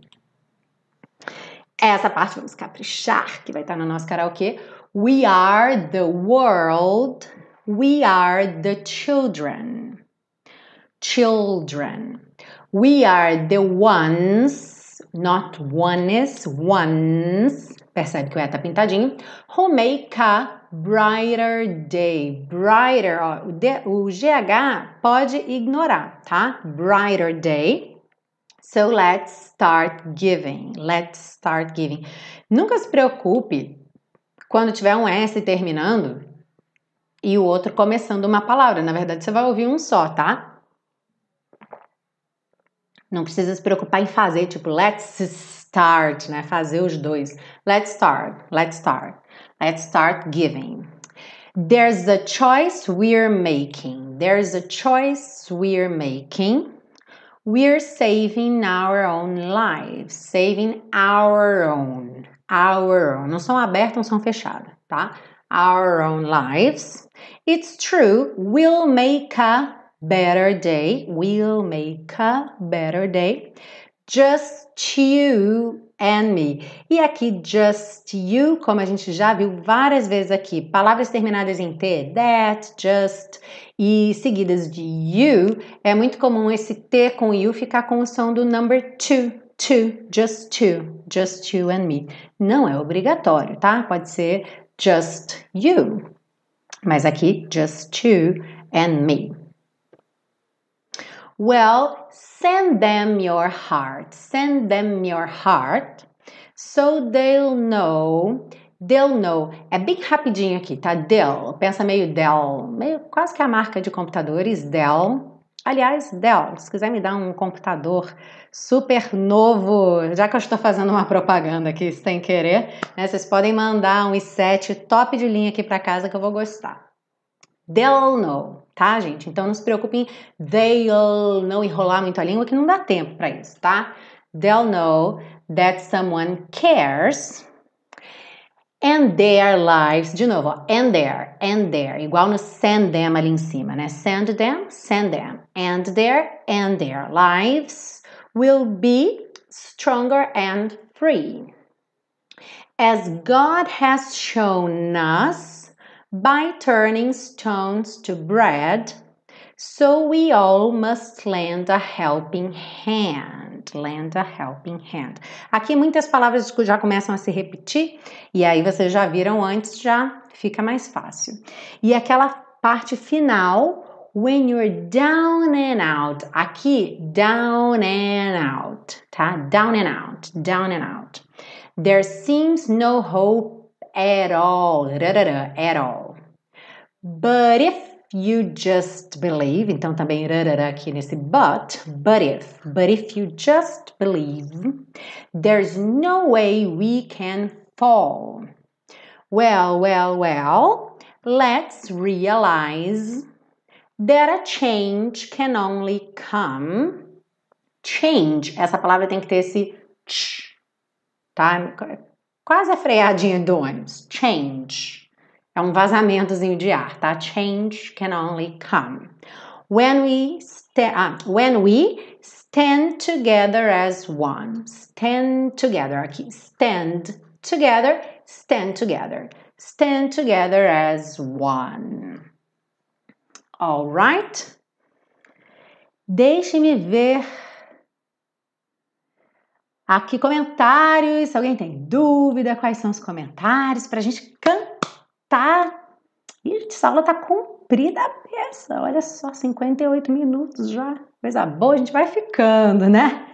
Essa parte vamos caprichar, que vai estar no nosso karaokê. We are the world, we are the children. Children. We are the ones, not ones, ones. Percebe que o E tá pintadinho. Who make a brighter day. Brighter, ó, o, D, o G H pode ignorar, tá? Brighter day. So let's start giving. Let's start giving. Nunca se preocupe quando tiver um S terminando e o outro começando uma palavra. Na verdade, você vai ouvir um só, tá? Não precisa se preocupar em fazer, tipo, let's start, né? Fazer os dois. Let's start, let's start. Let's start giving. There's a choice we're making. There's a choice we're making. We're saving our own lives. Saving our own. Our own. Não são abertos, não são fechados, tá? Our own lives. It's true. We'll make a better day. We'll make a better day. Just you and me. E aqui, just you, como a gente já viu várias vezes aqui, palavras terminadas em T, that, just, e seguidas de you, é muito comum esse T com you ficar com o som do number two, two, just two, just you and me. Não é obrigatório, tá? Pode ser just you, mas aqui, just you and me. Well, send them your heart. Send them your heart so they'll know. They'll know. É bem rapidinho aqui, tá? Dell. Pensa meio Dell. Meio, quase que a marca de computadores, Dell. Aliás, Dell, se quiser me dar um computador super novo, já que eu estou fazendo uma propaganda aqui sem querer, né? Vocês podem mandar um i sete top de linha aqui para casa que eu vou gostar. They'll know, tá, gente? Então não se preocupem, they'll não enrolar muito a língua que não dá tempo para isso, tá? They'll know that someone cares and their lives, de novo, ó, and their, and their, igual no send them ali em cima, né? Send them, send them, and their, and their lives will be stronger and free. As God has shown us by turning stones to bread, so we all must lend a helping hand. Lend a helping hand. Aqui muitas palavras já começam a se repetir, e aí vocês já viram antes, já fica mais fácil. E aquela parte final, when you're down and out. Aqui, down and out, tá? Down and out, down and out. There seems no hope at all, at all. But if you just believe, então também aqui nesse but, but if, but if you just believe, there's no way we can fall. Well, well, well, let's realize that a change can only come. Change, essa palavra tem que ter esse ch, tá? Quase a freadinha do ônibus. Change. É um vazamentozinho de ar, tá? Change can only come. When we, sta- ah, when we stand together as one. Stand together. Aqui. Stand together. Stand together. Stand together as one. All right? Deixe-me ver aqui comentários. Se alguém tem dúvida, quais são os comentários para a gente cantar. Ih, essa aula tá comprida a peça. Olha só, cinquenta e oito minutos já. Coisa boa, a gente vai ficando, né?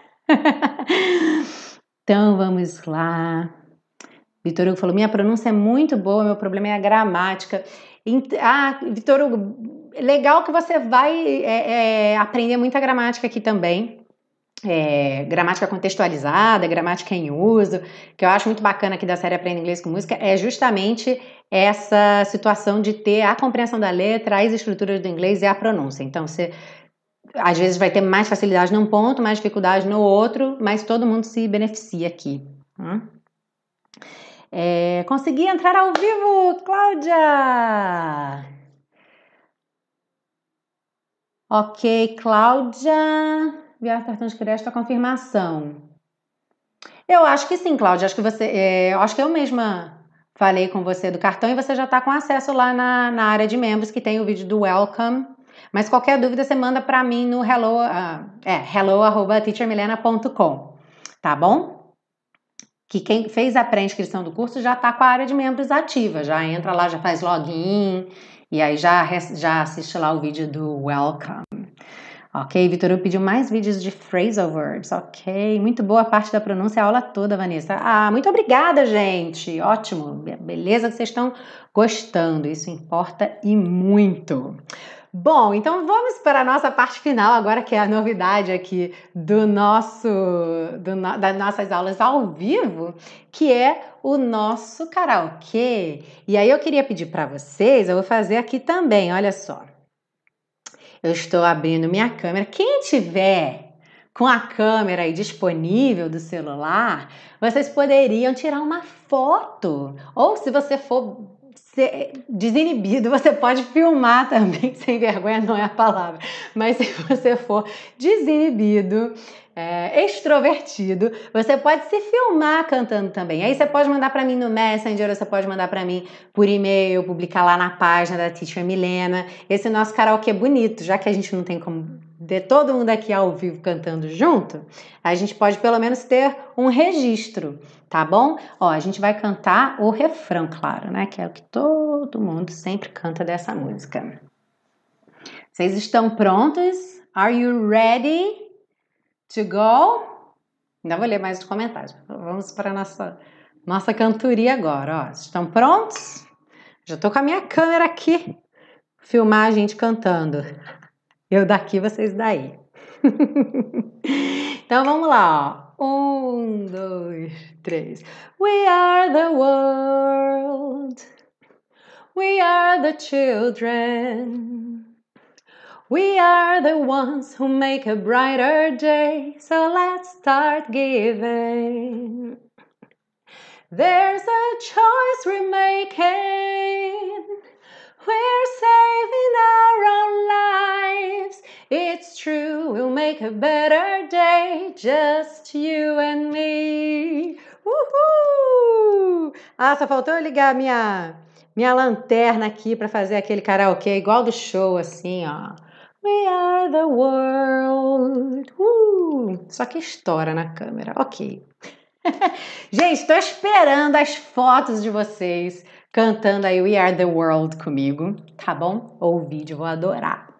Então, vamos lá. Vitor Hugo falou, minha pronúncia é muito boa, meu problema é a gramática. Ah, Vitor Hugo, legal que você vai é, é, aprender muita gramática aqui também. É, gramática contextualizada, gramática em uso, que eu acho muito bacana aqui da série Aprenda Inglês com Música, é justamente essa situação de ter a compreensão da letra, as estruturas do inglês e a pronúncia. Então, você às vezes vai ter mais facilidade num ponto, mais dificuldade no outro, mas todo mundo se beneficia aqui. Hum? É, consegui entrar ao vivo, Cláudia! Ok, Cláudia... Enviar cartão de crédito a confirmação. Eu acho que sim, Cláudia. Acho que você, é, eu acho que eu mesma falei com você do cartão e você já está com acesso lá na, na área de membros que tem o vídeo do Welcome. Mas qualquer dúvida você manda para mim no hello, uh, é, hello arroba teacher milena ponto com, tá bom? Que quem fez a pré-inscrição do curso já está com a área de membros ativa. Já entra lá, já faz login e aí já, já assiste lá o vídeo do Welcome. Ok, Vitor Hugo pediu mais vídeos de phrasal verbs. Ok, muito boa a parte da pronúncia, a aula toda, Vanessa. Ah, muito obrigada, gente. Ótimo, beleza que vocês estão gostando. Isso importa e muito. Bom, então vamos para a nossa parte final agora, que é a novidade aqui do nosso, do no, das nossas aulas ao vivo, que é o nosso karaokê. E aí eu queria pedir para vocês, eu vou fazer aqui também, olha só. Eu estou abrindo minha câmera. Quem tiver com a câmera aí disponível do celular, vocês poderiam tirar uma foto. Ou se você for desinibido, você pode filmar também, sem vergonha não é a palavra, mas se você for desinibido, é, extrovertido, você pode se filmar cantando também. Aí você pode mandar para mim no Messenger, você pode mandar para mim por e-mail, publicar lá na página da Teacher Milena. Esse nosso karaokê é bonito, já que a gente não tem como ter todo mundo aqui ao vivo cantando junto, a gente pode pelo menos ter um registro, tá bom? Ó, a gente vai cantar o refrão, claro, né? Que é o que todo mundo sempre canta dessa música. Vocês estão prontos? Are you ready to go? Ainda vou ler mais os comentários. Vamos para a nossa, nossa cantoria agora, ó. Estão prontos? Já tô com a minha câmera aqui, filmar a gente cantando. Eu daqui, vocês daí. Então vamos lá, ó. Um, dois, três. We are the world. We are the children. We are the ones who make a brighter day. So let's start giving. There's a choice we're making. We're saving our own lives. It's true, we'll make a better day. Just you and me. Uhul! Ah, só faltou eu ligar minha, minha lanterna aqui para fazer aquele karaokê igual do show, assim, ó. We are the world. Uh! Só que estoura na câmera. Ok. Gente, estou esperando as fotos de vocês cantando aí We Are The World comigo, tá bom? Ou o vídeo, vou adorar.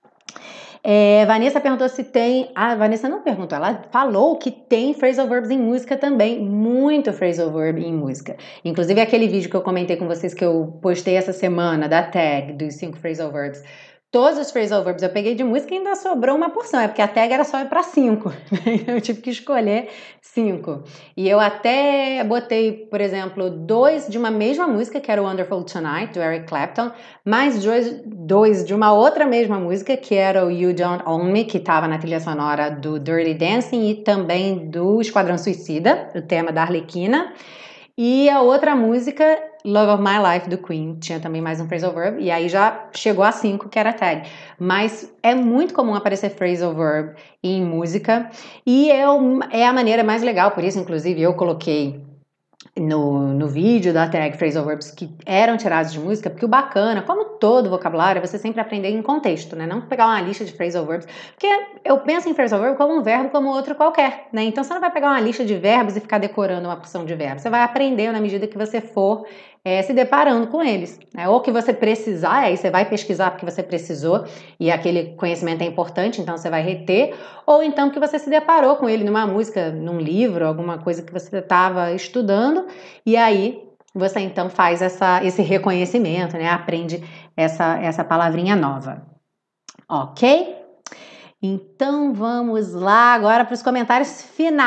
É, Vanessa perguntou se tem... Ah, Vanessa não perguntou, ela falou que tem phrasal verbs em música também, muito phrasal verb em música. Inclusive aquele vídeo que eu comentei com vocês que eu postei essa semana, da tag dos cinco phrasal verbs. Todos os phrasal verbs eu peguei de música e ainda sobrou uma porção, é porque a tag era só para cinco, eu tive que escolher cinco. E eu até botei, por exemplo, dois de uma mesma música, que era o Wonderful Tonight, do Eric Clapton, mais dois, dois de uma outra mesma música, que era o You Don't Own Me, que estava na trilha sonora do Dirty Dancing e também do Esquadrão Suicida, o tema da Arlequina. E a outra música, Love of My Life, do Queen, tinha também mais um phrasal verb, e aí já chegou a cinco, que era a tag. Mas é muito comum aparecer phrasal verb em música, e é, é a maneira mais legal, por isso, inclusive, eu coloquei no, no vídeo da tag phrasal verbs que eram tirados de música, porque o bacana, como todo vocabulário, é você sempre aprender em contexto, né? Não pegar uma lista de phrasal verbs, porque eu penso em phrasal verb como um verbo como outro qualquer, né? Então você não vai pegar uma lista de verbos e ficar decorando uma porção de verbos, você vai aprender na medida que você for é, se deparando com eles, né? Ou que você precisar, aí você vai pesquisar porque você precisou e aquele conhecimento é importante, então você vai reter, ou então que você se deparou com ele numa música, num livro, alguma coisa que você estava estudando, e aí você então faz essa, esse reconhecimento, né? Aprende essa, essa palavrinha nova. Ok? Então vamos lá agora para os comentários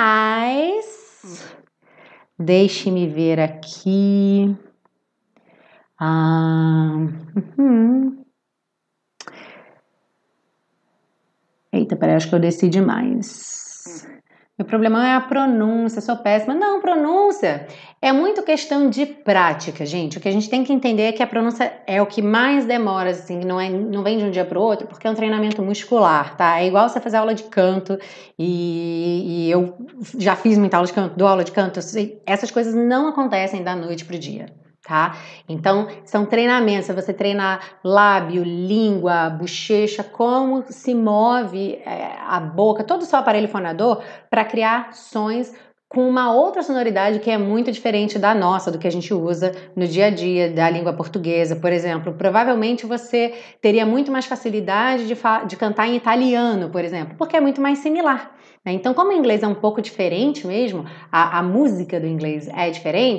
finais. Deixe-me ver aqui. Ah, uhum. Eita, peraí, acho que eu desci demais. Meu problema é a pronúncia, sou péssima. Não, pronúncia é muito questão de prática, gente. O que a gente tem que entender é que a pronúncia é o que mais demora, assim, não, é, não vem de um dia para o outro, porque é um treinamento muscular, tá? É igual você fazer aula de canto, e, e eu já fiz muita aula de canto, dou aula de canto, essas coisas não acontecem da noite pro dia. Tá? Então, são treinamentos, você treinar lábio, língua, bochecha, como se move é, a boca, todo o seu aparelho fonador para criar sons com uma outra sonoridade que é muito diferente da nossa, do que a gente usa no dia a dia, da língua portuguesa, por exemplo. Provavelmente você teria muito mais facilidade de, de cantar em italiano, por exemplo, porque é muito mais similar. Então, como o inglês é um pouco diferente mesmo, a, a música do inglês é diferente,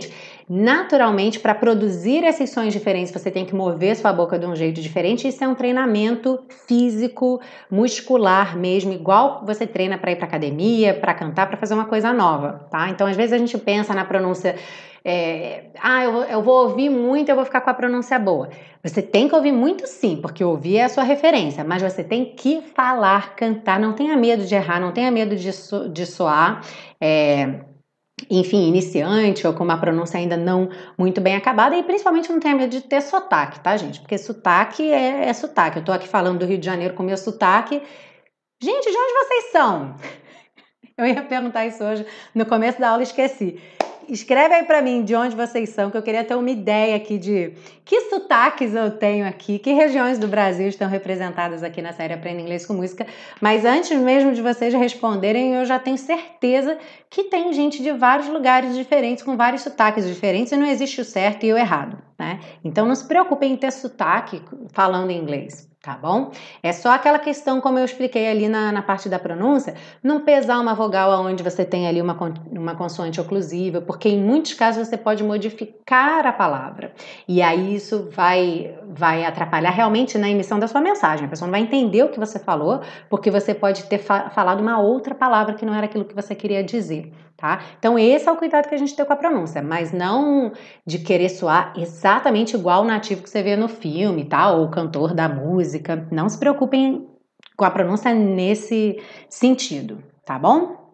Naturalmente, para produzir esses sons diferentes, você tem que mover sua boca de um jeito diferente. Isso é um treinamento físico, muscular mesmo, igual você treina para ir para academia, para cantar, para fazer uma coisa nova, tá? Então, às vezes a gente pensa na pronúncia, é, ah, eu vou, eu vou ouvir muito, eu vou ficar com a pronúncia boa. Você tem que ouvir muito sim, porque ouvir é a sua referência, mas você tem que falar, cantar, não tenha medo de errar, não tenha medo de, so, de soar, é, enfim, iniciante ou com uma pronúncia ainda não muito bem acabada, e principalmente não tenha medo de ter sotaque, tá, gente? Porque sotaque é, é sotaque. Eu tô aqui falando do Rio de Janeiro com meu sotaque. Gente, de onde vocês são? Eu ia perguntar isso hoje no começo da aula e esqueci. Escreve aí pra mim de onde vocês são, que eu queria ter uma ideia aqui de que sotaques eu tenho aqui, que regiões do Brasil estão representadas aqui na série Aprenda Inglês com Música. Mas antes mesmo de vocês responderem, eu já tenho certeza que tem gente de vários lugares diferentes, com vários sotaques diferentes, e não existe o certo e o errado, né? Então não se preocupem em ter sotaque falando inglês, tá bom? É só aquela questão, como eu expliquei ali na, na parte da pronúncia, não pesar uma vogal onde você tem ali uma, uma consoante oclusiva, porque em muitos casos você pode modificar a palavra. E aí isso vai, vai atrapalhar realmente na emissão da sua mensagem. A pessoa não vai entender o que você falou, porque você pode ter fa- falado uma outra palavra que não era aquilo que você queria dizer, tá? Então esse é o cuidado que a gente tem com a pronúncia, mas não de querer soar exatamente igual o nativo que você vê no filme, tá? Ou o cantor da música. Não se preocupem com a pronúncia nesse sentido, tá bom?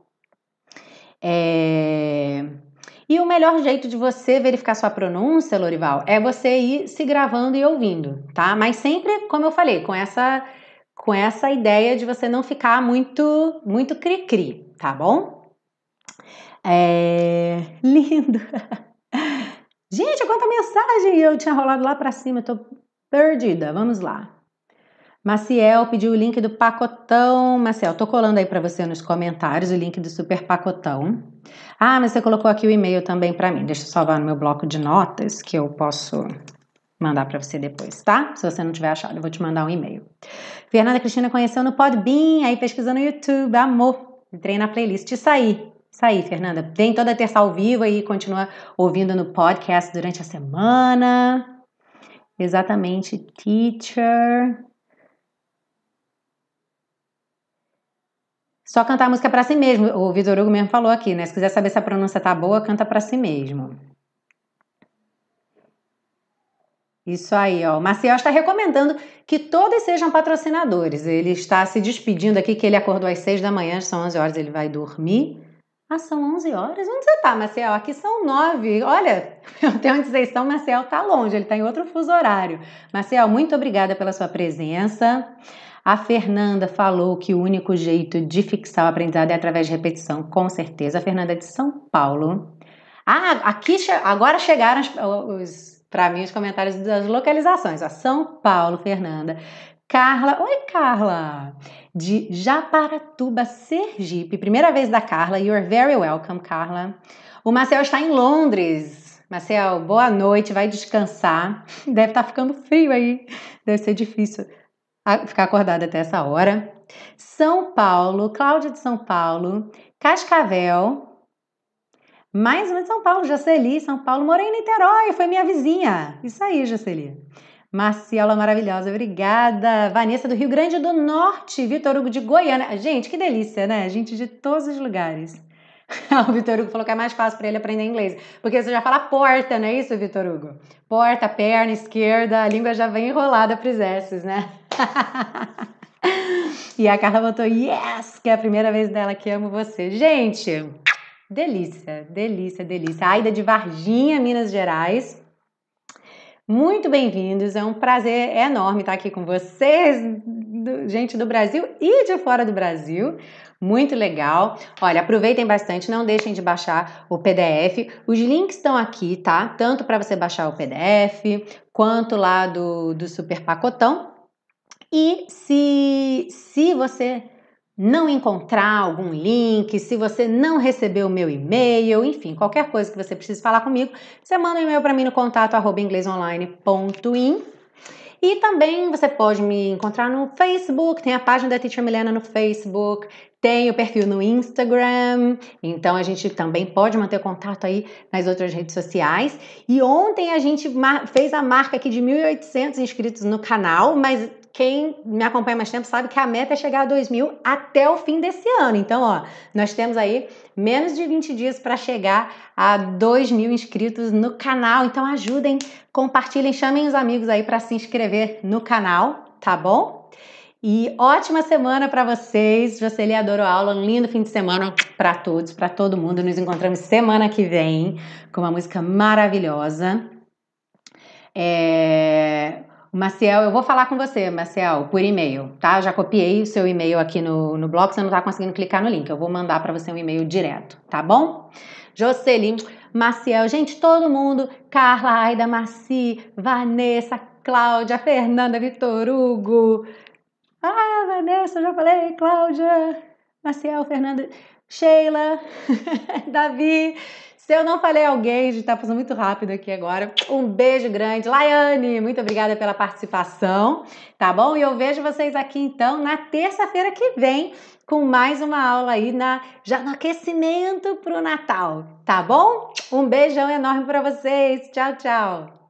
É... E o melhor jeito de você verificar sua pronúncia, Lorival, é você ir se gravando e ouvindo, tá? Mas sempre, como eu falei, com essa, com essa ideia de você não ficar muito, muito cri-cri, tá bom? É... Lindo! Gente, quanta mensagem! Eu tinha rolado lá pra cima, eu tô perdida. Vamos lá. Maciel pediu o link do pacotão. Maciel, tô colando aí pra você nos comentários o link do super pacotão. Ah, mas você colocou aqui o e-mail também pra mim. Deixa eu salvar no meu bloco de notas que eu posso mandar pra você depois, tá? Se você não tiver achado, eu vou te mandar um e-mail. Fernanda Cristina conheceu no Podbean, aí pesquisando no YouTube. Amor, entrei na playlist. Isso aí. Isso aí, Fernanda. Vem toda terça ao vivo e continua ouvindo no podcast durante a semana. Exatamente, teacher. Só cantar a música pra si mesmo. O Vitor Hugo mesmo falou aqui, né? Se quiser saber se a pronúncia tá boa, canta pra si mesmo. Isso aí, ó. O Maciel está recomendando que todos sejam patrocinadores. Ele está se despedindo aqui, que ele acordou às seis da manhã, são onze horas, ele vai dormir. Ah, são onze horas? Onde você tá, Maciel? Aqui são nove. Olha, eu tenho onde vocês estão, Maciel tá longe, ele tá em outro fuso horário. Maciel, muito obrigada pela sua presença. A Fernanda falou que o único jeito de fixar o aprendizado é através de repetição, com certeza. A Fernanda é de São Paulo. Ah, aqui agora chegaram os, os para mim os comentários das localizações. Ó, São Paulo, Fernanda. Carla, oi Carla, de Japaratuba, Sergipe. Primeira vez da Carla. You're very welcome, Carla. O Marcel está em Londres. Marcel, boa noite, vai descansar. Deve estar ficando frio aí, deve ser difícil ficar acordada até essa hora. São Paulo, Cláudia de São Paulo, Cascavel. Mais uma de São Paulo, Jaceli, São Paulo, morei em Niterói, foi minha vizinha. Isso aí, Jaceli. Marciela maravilhosa, obrigada. Vanessa do Rio Grande do Norte, Vitor Hugo de Goiânia. Gente, que delícia, né? Gente de todos os lugares. O Vitor Hugo falou que é mais fácil para ele aprender inglês, porque você já fala porta, não é isso, Vitor Hugo? Porta, perna, esquerda, a língua já vem enrolada para os S's, né? E a Carla botou yes, que é a primeira vez dela que amo você. Gente, delícia, delícia, delícia. Aida de Varginha, Minas Gerais. Muito bem-vindos, é um prazer enorme estar aqui com vocês, gente do Brasil e de fora do Brasil. Muito legal. Olha, aproveitem bastante, não deixem de baixar o P D F. Os links estão aqui, tá? Tanto para você baixar o P D F, quanto lá do, do Super Pacotão. E se, se você não encontrar algum link, se você não recebeu o meu e-mail, enfim, qualquer coisa que você precise falar comigo, você manda um e-mail para mim no contato arroba inglesonline ponto in. E também você pode me encontrar no Facebook, tem a página da Teacher Milena no Facebook, tem o perfil no Instagram, então a gente também pode manter contato aí nas outras redes sociais. E ontem a gente fez a marca aqui de mil e oitocentos inscritos no canal, mas quem me acompanha mais tempo sabe que a meta é chegar a dois mil até o fim desse ano. Então, ó, nós temos aí menos de vinte dias para chegar a dois mil inscritos no canal. Então, ajudem, compartilhem, chamem os amigos aí para se inscrever no canal, tá bom? E ótima semana para vocês. Jocely adorou a aula, um lindo fim de semana para todos, para todo mundo. Nos encontramos semana que vem com uma música maravilhosa. É... Maciel, eu vou falar com você, Maciel, por e-mail, tá? Já copiei o seu e-mail aqui no, no blog, você não tá conseguindo clicar no link. Eu vou mandar para você um e-mail direto, tá bom? Jocely, Maciel, gente, todo mundo, Carla, Aida, Maci, Vanessa, Cláudia, Fernanda, Vitor Hugo. Ah, Vanessa, eu já falei, Cláudia, Maciel, Fernanda, Sheila, Davi. Se eu não falei alguém, a gente tá passando muito rápido aqui agora. Um beijo grande. Laiane, muito obrigada pela participação, tá bom? E eu vejo vocês aqui, então, na terça-feira que vem, com mais uma aula aí, na, já no aquecimento pro Natal, tá bom? Um beijão enorme para vocês. Tchau, tchau.